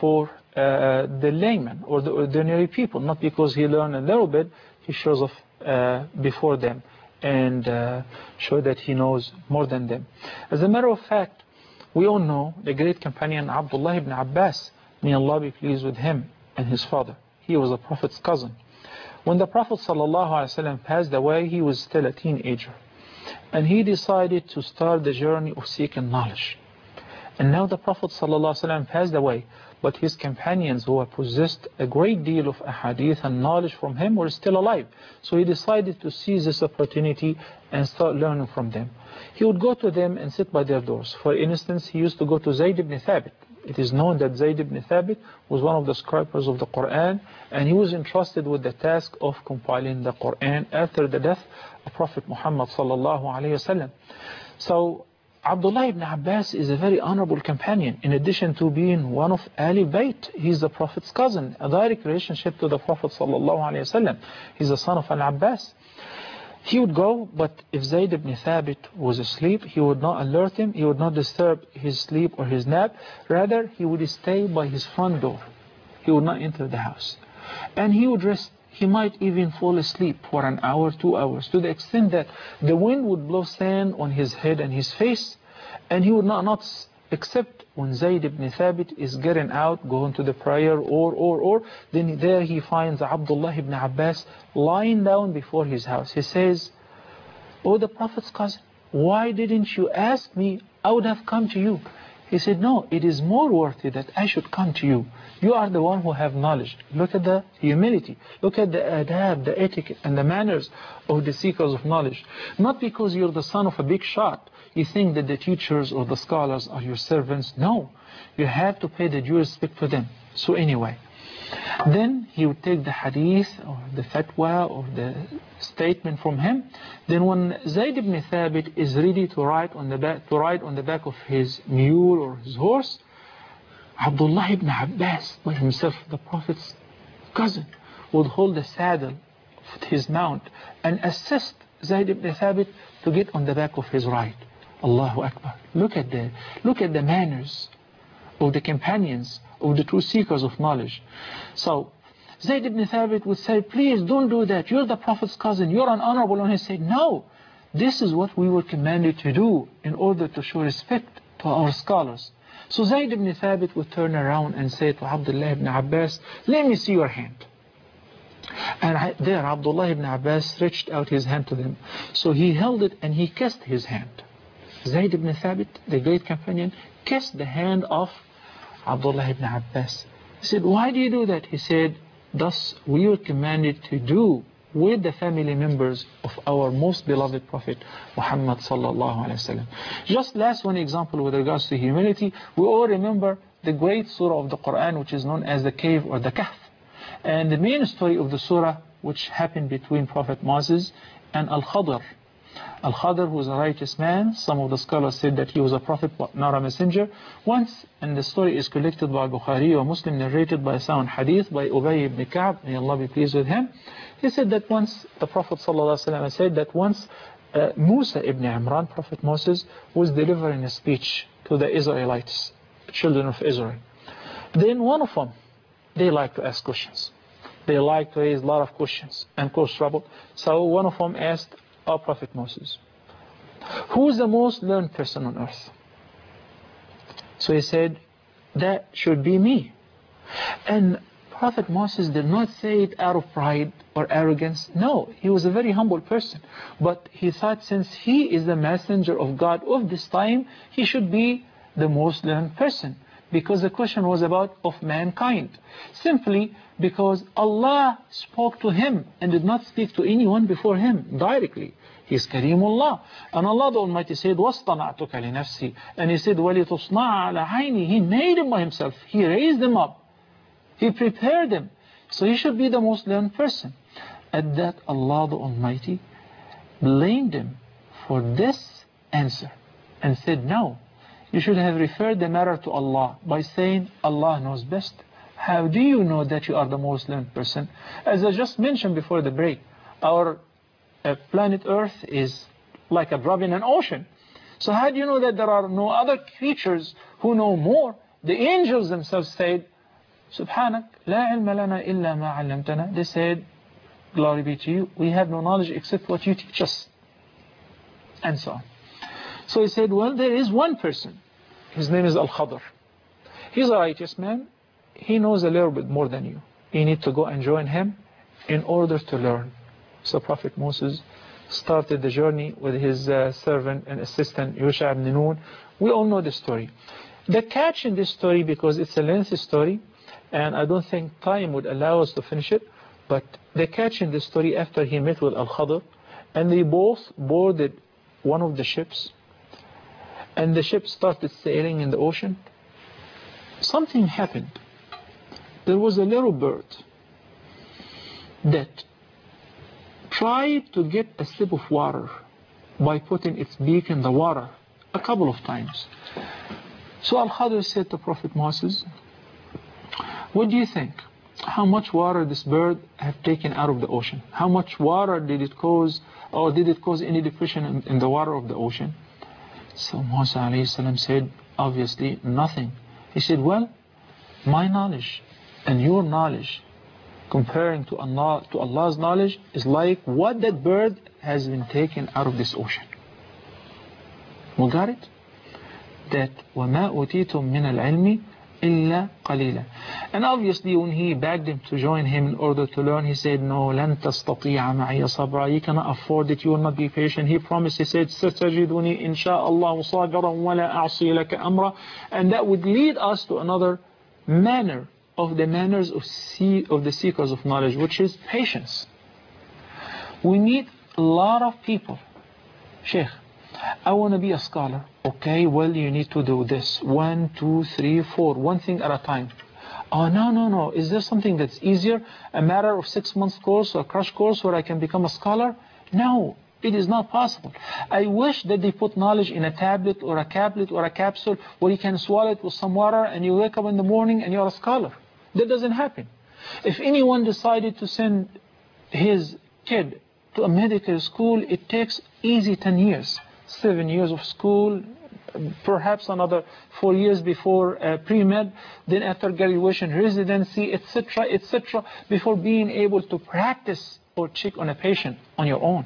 the layman or the ordinary people, not because he learned a little bit, he shows off before them and show that he knows more than them. As a matter of fact, we all know the great companion Abdullah ibn Abbas, may Allah be pleased with him and his father. He was the Prophet's cousin. When the Prophet ﷺ passed away, he was still a teenager. And he decided to start the journey of seeking knowledge. And now the Prophet ﷺ passed away, but his companions who possessed a great deal of ahadith and knowledge from him were still alive. So he decided to seize this opportunity and start learning from them. He would go to them and sit by their doors. For instance, he used to go to Zayd ibn Thabit. It is known that Zayd ibn Thabit was one of the scribers of the Quran, and he was entrusted with the task of compiling the Quran after the death of Prophet Muhammad sallallahu alaihi wasallam. So Abdullah ibn Abbas is a very honorable companion. In addition to being one of Ali Bayt, he's the Prophet's cousin, a direct relationship to the Prophet sallallahu alaihi wasallam. He's the son of Al-Abbas. He would go, but if Zayd ibn Thabit was asleep, he would not alert him, he would not disturb his sleep or his nap. Rather, he would stay by his front door. He would not enter the house. And he would rest. He might even fall asleep for an hour, 2 hours, to the extent that the wind would blow sand on his head and his face, and he would not except when Zayd ibn Thabit is getting out, going to the prayer, or then there he finds Abdullah ibn Abbas lying down before his house. He says, "Oh, the Prophet's cousin, why didn't you ask me? I would have come to you." He said, "No, it is more worthy that I should come to you. You are the one who have knowledge." Look at the humility. Look at the adab, the etiquette, and the manners of the seekers of knowledge. Not because you're the son of a big shot, you think that the teachers or the scholars are your servants. No, you have to pay the due respect to them. So anyway, then he would take the hadith or the fatwa or the statement from him. Then when Zayd ibn Thabit is ready to ride on the back of his mule or his horse, Abdullah ibn Abbas by himself, the Prophet's cousin, would hold the saddle of his mount and assist Zayd ibn Thabit to get on the back of his ride. Allahu Akbar. Look at the manners of the companions of the true seekers of knowledge. So Zayd ibn Thabit would say, "Please don't do that. You're the Prophet's cousin. You're an honorable." And he said, "No, this is what we were commanded to do in order to show respect to our scholars." So Zayd ibn Thabit would turn around and say to Abdullah ibn Abbas, "Let me see your hand." And there Abdullah ibn Abbas stretched out his hand to them. So he held it and he kissed his hand. Zayd ibn Thabit, the great companion, kissed the hand of Abdullah ibn Abbas. He said, "Why do you do that?" He said, "Thus we were commanded to do with the family members of our most beloved Prophet Muhammad sallallahu alaihi wasallam." Just last one example with regards to humility. We all remember the great surah of the Quran, which is known as the cave or the Kahf. And the main story of the surah, which happened between Prophet Moses and Al-Khadr. Al-Khadr was a righteous man. Some of the scholars said that he was a prophet but not a messenger. Once, and the story is collected by Bukhari or Muslim, narrated by sound hadith by Ubay ibn Ka'b, may Allah be pleased with him. He said that once, the Prophet ﷺ said that once Musa ibn Imran, Prophet Moses, was delivering a speech to the Israelites, children of Israel. Then one of them, they like to ask questions. They like to raise a lot of questions and cause trouble. So one of them asked, "O Prophet Moses, who is the most learned person on earth?" So he said, "That should be me." And Prophet Moses did not say it out of pride or arrogance. No, he was a very humble person. But he thought since he is the messenger of God of this time, he should be the most learned person. Because the question was about of mankind. Simply because Allah spoke to him and did not speak to anyone before him directly. He is Kareemullah. And Allah the Almighty said, وَاصْطَنَعْتُكَ لِنَفْسِي. And He said, وَلِتُصْنَعَ عَلَى عَيْنِي. He made him by Himself. He raised them up. He prepared them. So he should be the most learned person. At that, Allah the Almighty blamed him for this answer and said, no, you should have referred the matter to Allah by saying, Allah knows best. How do you know that you are the most learned person? As I just mentioned before the break, our planet Earth is like a drop in an ocean. So how do you know that there are no other creatures who know more? The angels themselves said, Subhanak, la ilma lana illa ma 'allamtana. They said, glory be to you, we have no knowledge except what you teach us. And so on. So he said, well, there is one person. His name is Al-Khadr. He's a righteous man. He knows a little bit more than you. You need to go and join him in order to learn. So Prophet Moses started the journey with his servant and assistant Yusha ibn Nun. We all know the story. The catch in this story, because it's a lengthy story, and I don't think time would allow us to finish it, but the catch in this story, after he met with Al-Khadr, and they both boarded one of the ships, and the ship started sailing in the ocean, something happened. There was a little bird that tried to get a sip of water by putting its beak in the water a couple of times. So Al-Khadr said to Prophet Moses, what do you think? How much water this bird have taken out of the ocean? How much water did it cause, or did it cause any depression in the water of the ocean? So Musa alayhi salam said, obviously nothing. He said, well, my knowledge and your knowledge comparing to Allah's knowledge is like what that bird has been taken out of this ocean. We got it? That وَمَا أُوتِيتُم مِّنَ الْعِلْمِ إِلَّا قَلِيلًا. And obviously when he begged him to join him in order to learn, he said, no, لَن تَسْتَطِيعَ مَعِيَ صَبْرًا. You cannot afford it, you will not be patient. He promised, he said, سَتَجِدُنِي إِن شَاءَ اللَّهُ صَابِرًا وَلَا أَعْصِي لَكَ أَمْرًا. And that would lead us to another manner of the manners of the seekers of knowledge, which is patience. We need a lot of people. Sheikh, I want to be a scholar. Okay, well, you need to do this. 1, 2, 3, 4. One thing at a time. Oh, no. Is there something that's easier? A matter of 6 months course or a crash course where I can become a scholar? No, it is not possible. I wish that they put knowledge in a tablet or a capsule where you can swallow it with some water and you wake up in the morning and you're a scholar. That doesn't happen. If anyone decided to send his kid to a medical school, it takes easy 10 years. 7 years of school, perhaps another 4 years before pre-med, then after graduation, residency, etc., before being able to practice or check on a patient on your own.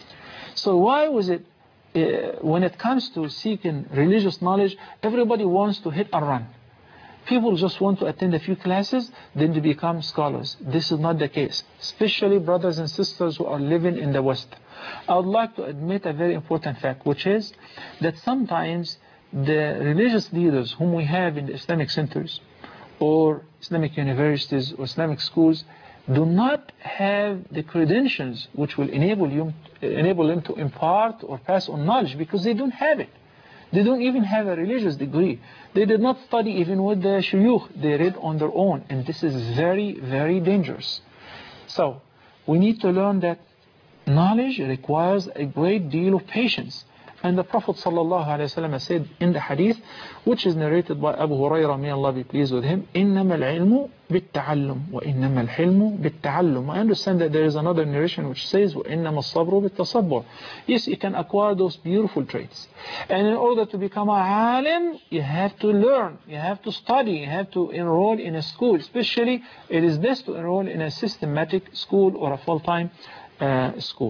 So why was it, when it comes to seeking religious knowledge, everybody wants to hit and run? People just want to attend a few classes, then to become scholars. This is not the case, especially brothers and sisters who are living in the West. I would like to admit a very important fact, which is that sometimes the religious leaders whom we have in the Islamic centers or Islamic universities or Islamic schools do not have the credentials which will enable them to impart or pass on knowledge, because they don't have it. They don't even have a religious degree. They did not study even with the shuyukh. They read on their own. And this is very, very dangerous. So we need to learn that knowledge requires a great deal of patience. And the Prophet ﷺ said in the hadith, which is narrated by Abu Hurairah, may Allah be pleased with him, إِنَّمَا الْعِلْمُ بِالتَّعَلُّمُ وَإِنَّمَا الْحِلْمُ بِالتَّعَلُّمُ. I understand that there is another narration which says, وَإِنَّمَا الصَّبْرُ بِالتَّصَبُّرِ. Yes, you can acquire those beautiful traits. And in order to become a alim, you have to learn, you have to study, you have to enroll in a school. Especially, it is best to enroll in a systematic school or a full-time school.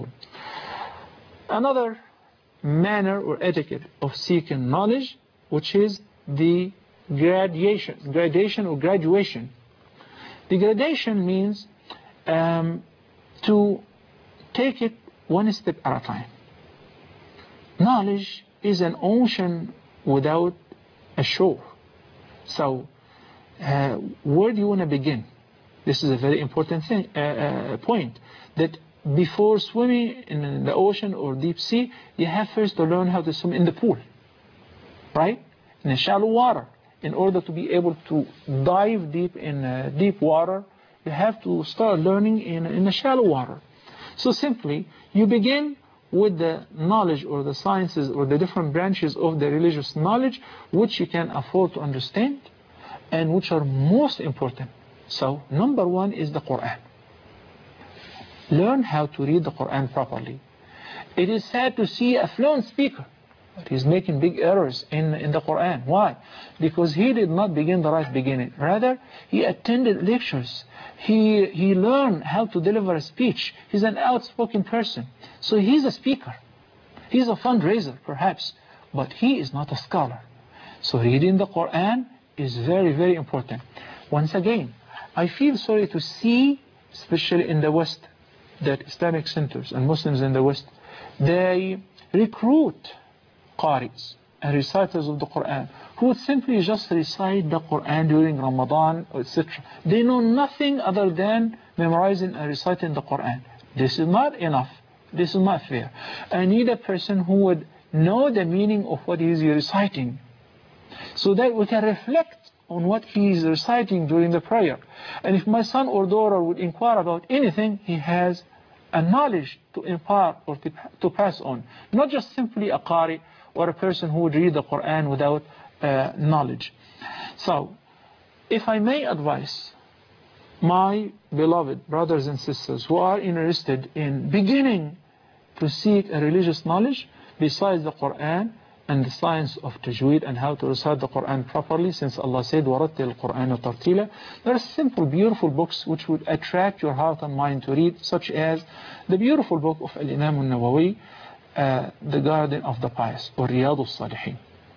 Another manner or etiquette of seeking knowledge, which is the gradation or graduation. The gradation means to take it one step at a time. Knowledge is an ocean without a shore. So where do you want to begin? This is a very important thing, point, that before swimming in the ocean or deep sea, you have first to learn how to swim in the pool, right? In a shallow water. In order to be able to dive deep in deep water, you have to start learning in the shallow water. So simply, you begin with the knowledge or the sciences or the different branches of the religious knowledge which you can afford to understand and which are most important. So number one is the Quran. Learn how to read the Quran properly. It is sad to see a fluent speaker, but he's making big errors in the Quran. Why? Because he did not begin the right beginning. Rather, he attended lectures. He learned how to deliver a speech. He's an outspoken person. So he's a speaker. He's a fundraiser, perhaps, but he is not a scholar. So reading the Quran is very, very important. Once again, I feel sorry to see, especially in the West, that Islamic centers and Muslims in the West, they recruit qaris and reciters of the Quran who would simply just recite the Quran during Ramadan, etc. They know nothing other than memorizing and reciting the Quran. This is not enough. This is not fair. I need a person who would know the meaning of what he is reciting, so that we can reflect on what he is reciting during the prayer. And if my son or daughter would inquire about anything, he has a knowledge to impart or to pass on. Not just simply a qari or a person who would read the Quran without knowledge. So, if I may advise my beloved brothers and sisters who are interested in beginning to seek a religious knowledge besides the Quran and the science of tajweed and how to recite the Quran properly, since Allah said وَرَتِّلِ الْقُرْآنَ تَرْتِيلًا, there are simple, beautiful books which would attract your heart and mind to read, such as the beautiful book of Al-Imam al-Nawawi, The Garden of the Pious, or Riyadh al-Salihin.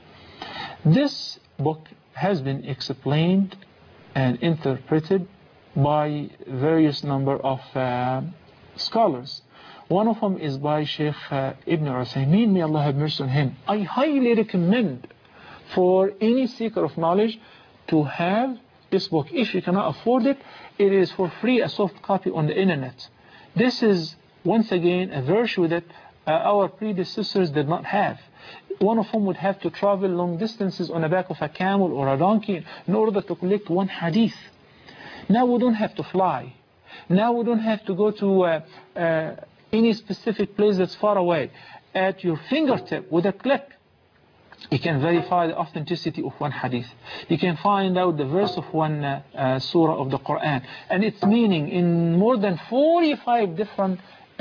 This book has been explained and interpreted by various number of scholars. One of them is by Sheikh Ibn Uthaymeen, may Allah have mercy on him. I highly recommend for any seeker of knowledge to have this book. If you cannot afford it, it is for free, a soft copy on the internet. This is, once again, a virtue that our predecessors did not have. One of them would have to travel long distances on the back of a camel or a donkey in order to collect one hadith. Now we don't have to fly. Now we don't have to go to any specific place that's far away. At your fingertip, with a click, you can verify the authenticity of one hadith. You can find out the verse of one surah of the Quran and its meaning in more than 45 different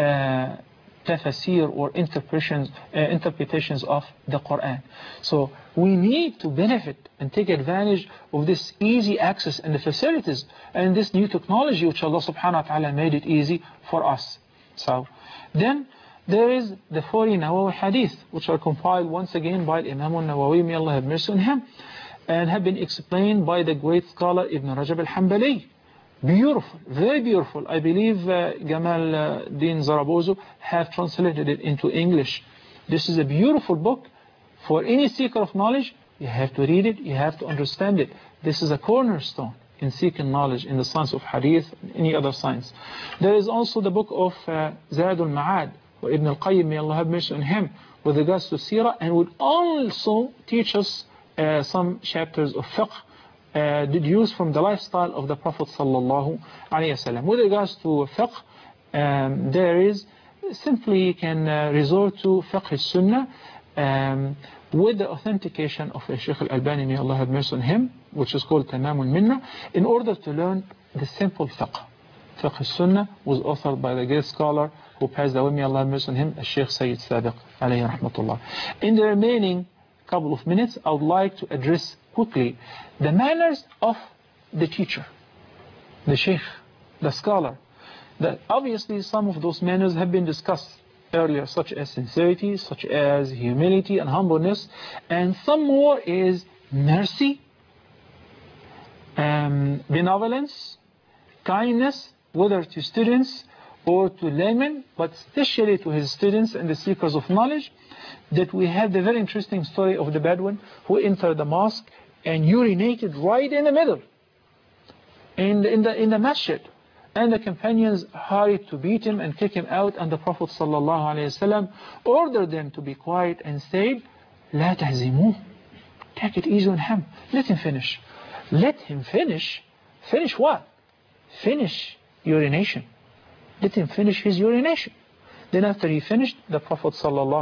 tafsir or interpretations of the Quran. So we need to benefit and take advantage of this easy access and the facilities and this new technology which Allah subhanahu wa ta'ala made it easy for us. So then there is the 40 Nawawi hadith, which are compiled once again by Imam al-Nawawi, may Allah have mercy on him, and have been explained by the great scholar Ibn Rajab al-Hanbali. Beautiful, very beautiful. I believe Gamal Din Zarabozo have translated it into English. This is a beautiful book for any seeker of knowledge. You have to read it, you have to understand it. This is a cornerstone in seeking knowledge in the science of hadith and any other science. There is also the book of Zad al-Ma'ad, or Ibn al-Qayyim, may Allah have mercy on him, with regards to Sirah, and would also teach us some chapters of fiqh deduced from the lifestyle of the Prophet sallallahu alaihi wasallam. With regards to fiqh, there is simply you can resort to fiqh al-sunnah with the authentication of Shaykh al-Albani, may Allah have mercy on him, which is called Tamam al-Minna, in order to learn the simple fiqh. Fiqh al-Sunnah was authored by the great scholar who passed away, may Allah have mercy on him, Shaykh Sayyid Sabiq alayhi rahmatullah. In the remaining couple of minutes, I would like to address quickly the manners of the teacher, the Shaykh, the scholar. That obviously some of those manners have been discussed earlier, such as sincerity, such as humility and humbleness, and some more is mercy, benevolence, kindness, whether to students or to laymen, but especially to his students and the seekers of knowledge. That we have the very interesting story of the Bedouin who entered the mosque and urinated right in the middle, in the masjid. And the companions hurried to beat him and kick him out, and the Prophet ﷺ ordered them to be quiet and said, لا تهزموه. Take it easy on him. Let him finish. Let him finish. Finish what? Finish urination. Let him finish his urination. Then after he finished, the Prophet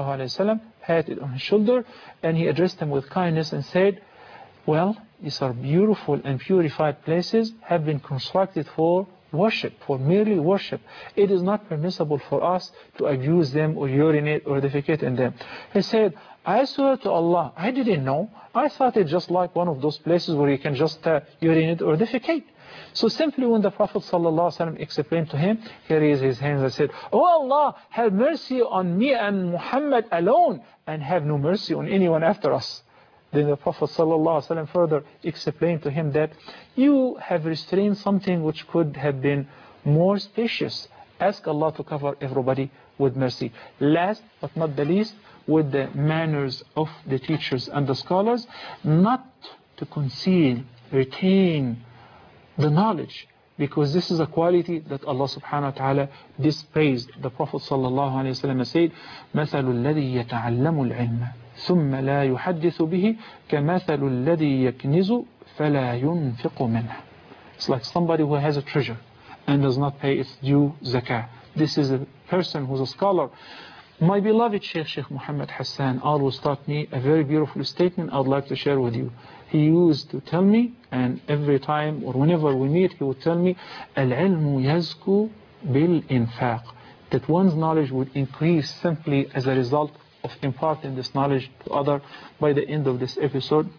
ﷺ patted on his shoulder and he addressed him with kindness and said, well, these are beautiful and purified places, have been constructed for worship, for merely worship. It is not permissible for us to abuse them or urinate or defecate in them. He said, I swear to Allah, I didn't know. I thought it's just like one of those places where you can just urinate or defecate. So simply when the Prophet ﷺ explained to him, he raised his hands and said, Oh Allah, have mercy on me and Muhammad alone, and have no mercy on anyone after us. Then the Prophet ﷺ further explained to him that you have restrained something which could have been more spacious. Ask Allah to cover everybody with mercy. Last but not the least, with the manners of the teachers and the scholars, not to conceal, retain the knowledge, because this is a quality that Allah subhanahu wa ta'ala dispraised. The Prophet sallallahu alayhi wa sallam said, مَثَلُ الَّذِي يَتَعَلَّمُ الْعِلْمَ ثُمَّ لَا يُحَدِّثُ بِهِ كَمَثَلُ الَّذِي يَكْنِزُ فَلَا يُنْفِقُ مِنْهُ. It's like somebody who has a treasure and does not pay its due zakah. This is a person who's a scholar. My beloved Sheikh Muhammad Hassan always taught me a very beautiful statement I'd like to share with you. He used to tell me, and every time or whenever we meet, he would tell me, Al-ilmu yazku bil-infaq, that one's knowledge would increase simply as a result of imparting this knowledge to others. By the end of this episode,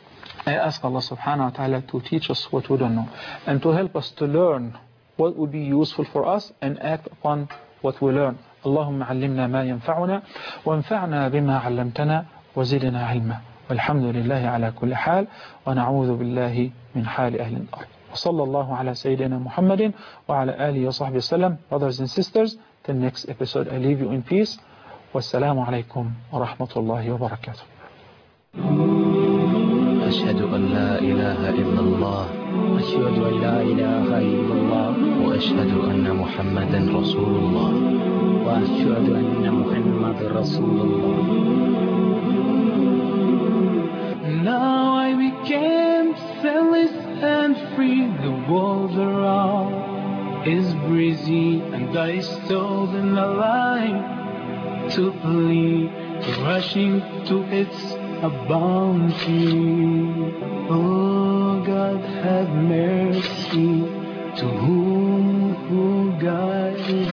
I ask Allah subhanahu wa ta'ala to teach us what we don't know, and to help us to learn what would be useful for us and act upon what we learn. اللهم علمنا ما ينفعنا وانفعنا بما علمتنا وزدنا علما والحمد لله على كل حال ونعوذ بالله من حال أهل الأرض وصلى الله على سيدنا محمد وعلى آله وصحبه وسلم. Brothers and sisters, till next episode I leave you in peace. والسلام عليكم ورحمة الله وبركاته. أشهد أن لا إله إلا الله أشهد أن لا إله إلا الله وأشهد أن محمدا رسول الله وأشهد أن محمد رسول الله. Now I became fearless and free. The world around is breezy, and I still in the line to believe, rushing to its bounty. Oh God, have mercy to whom who guides.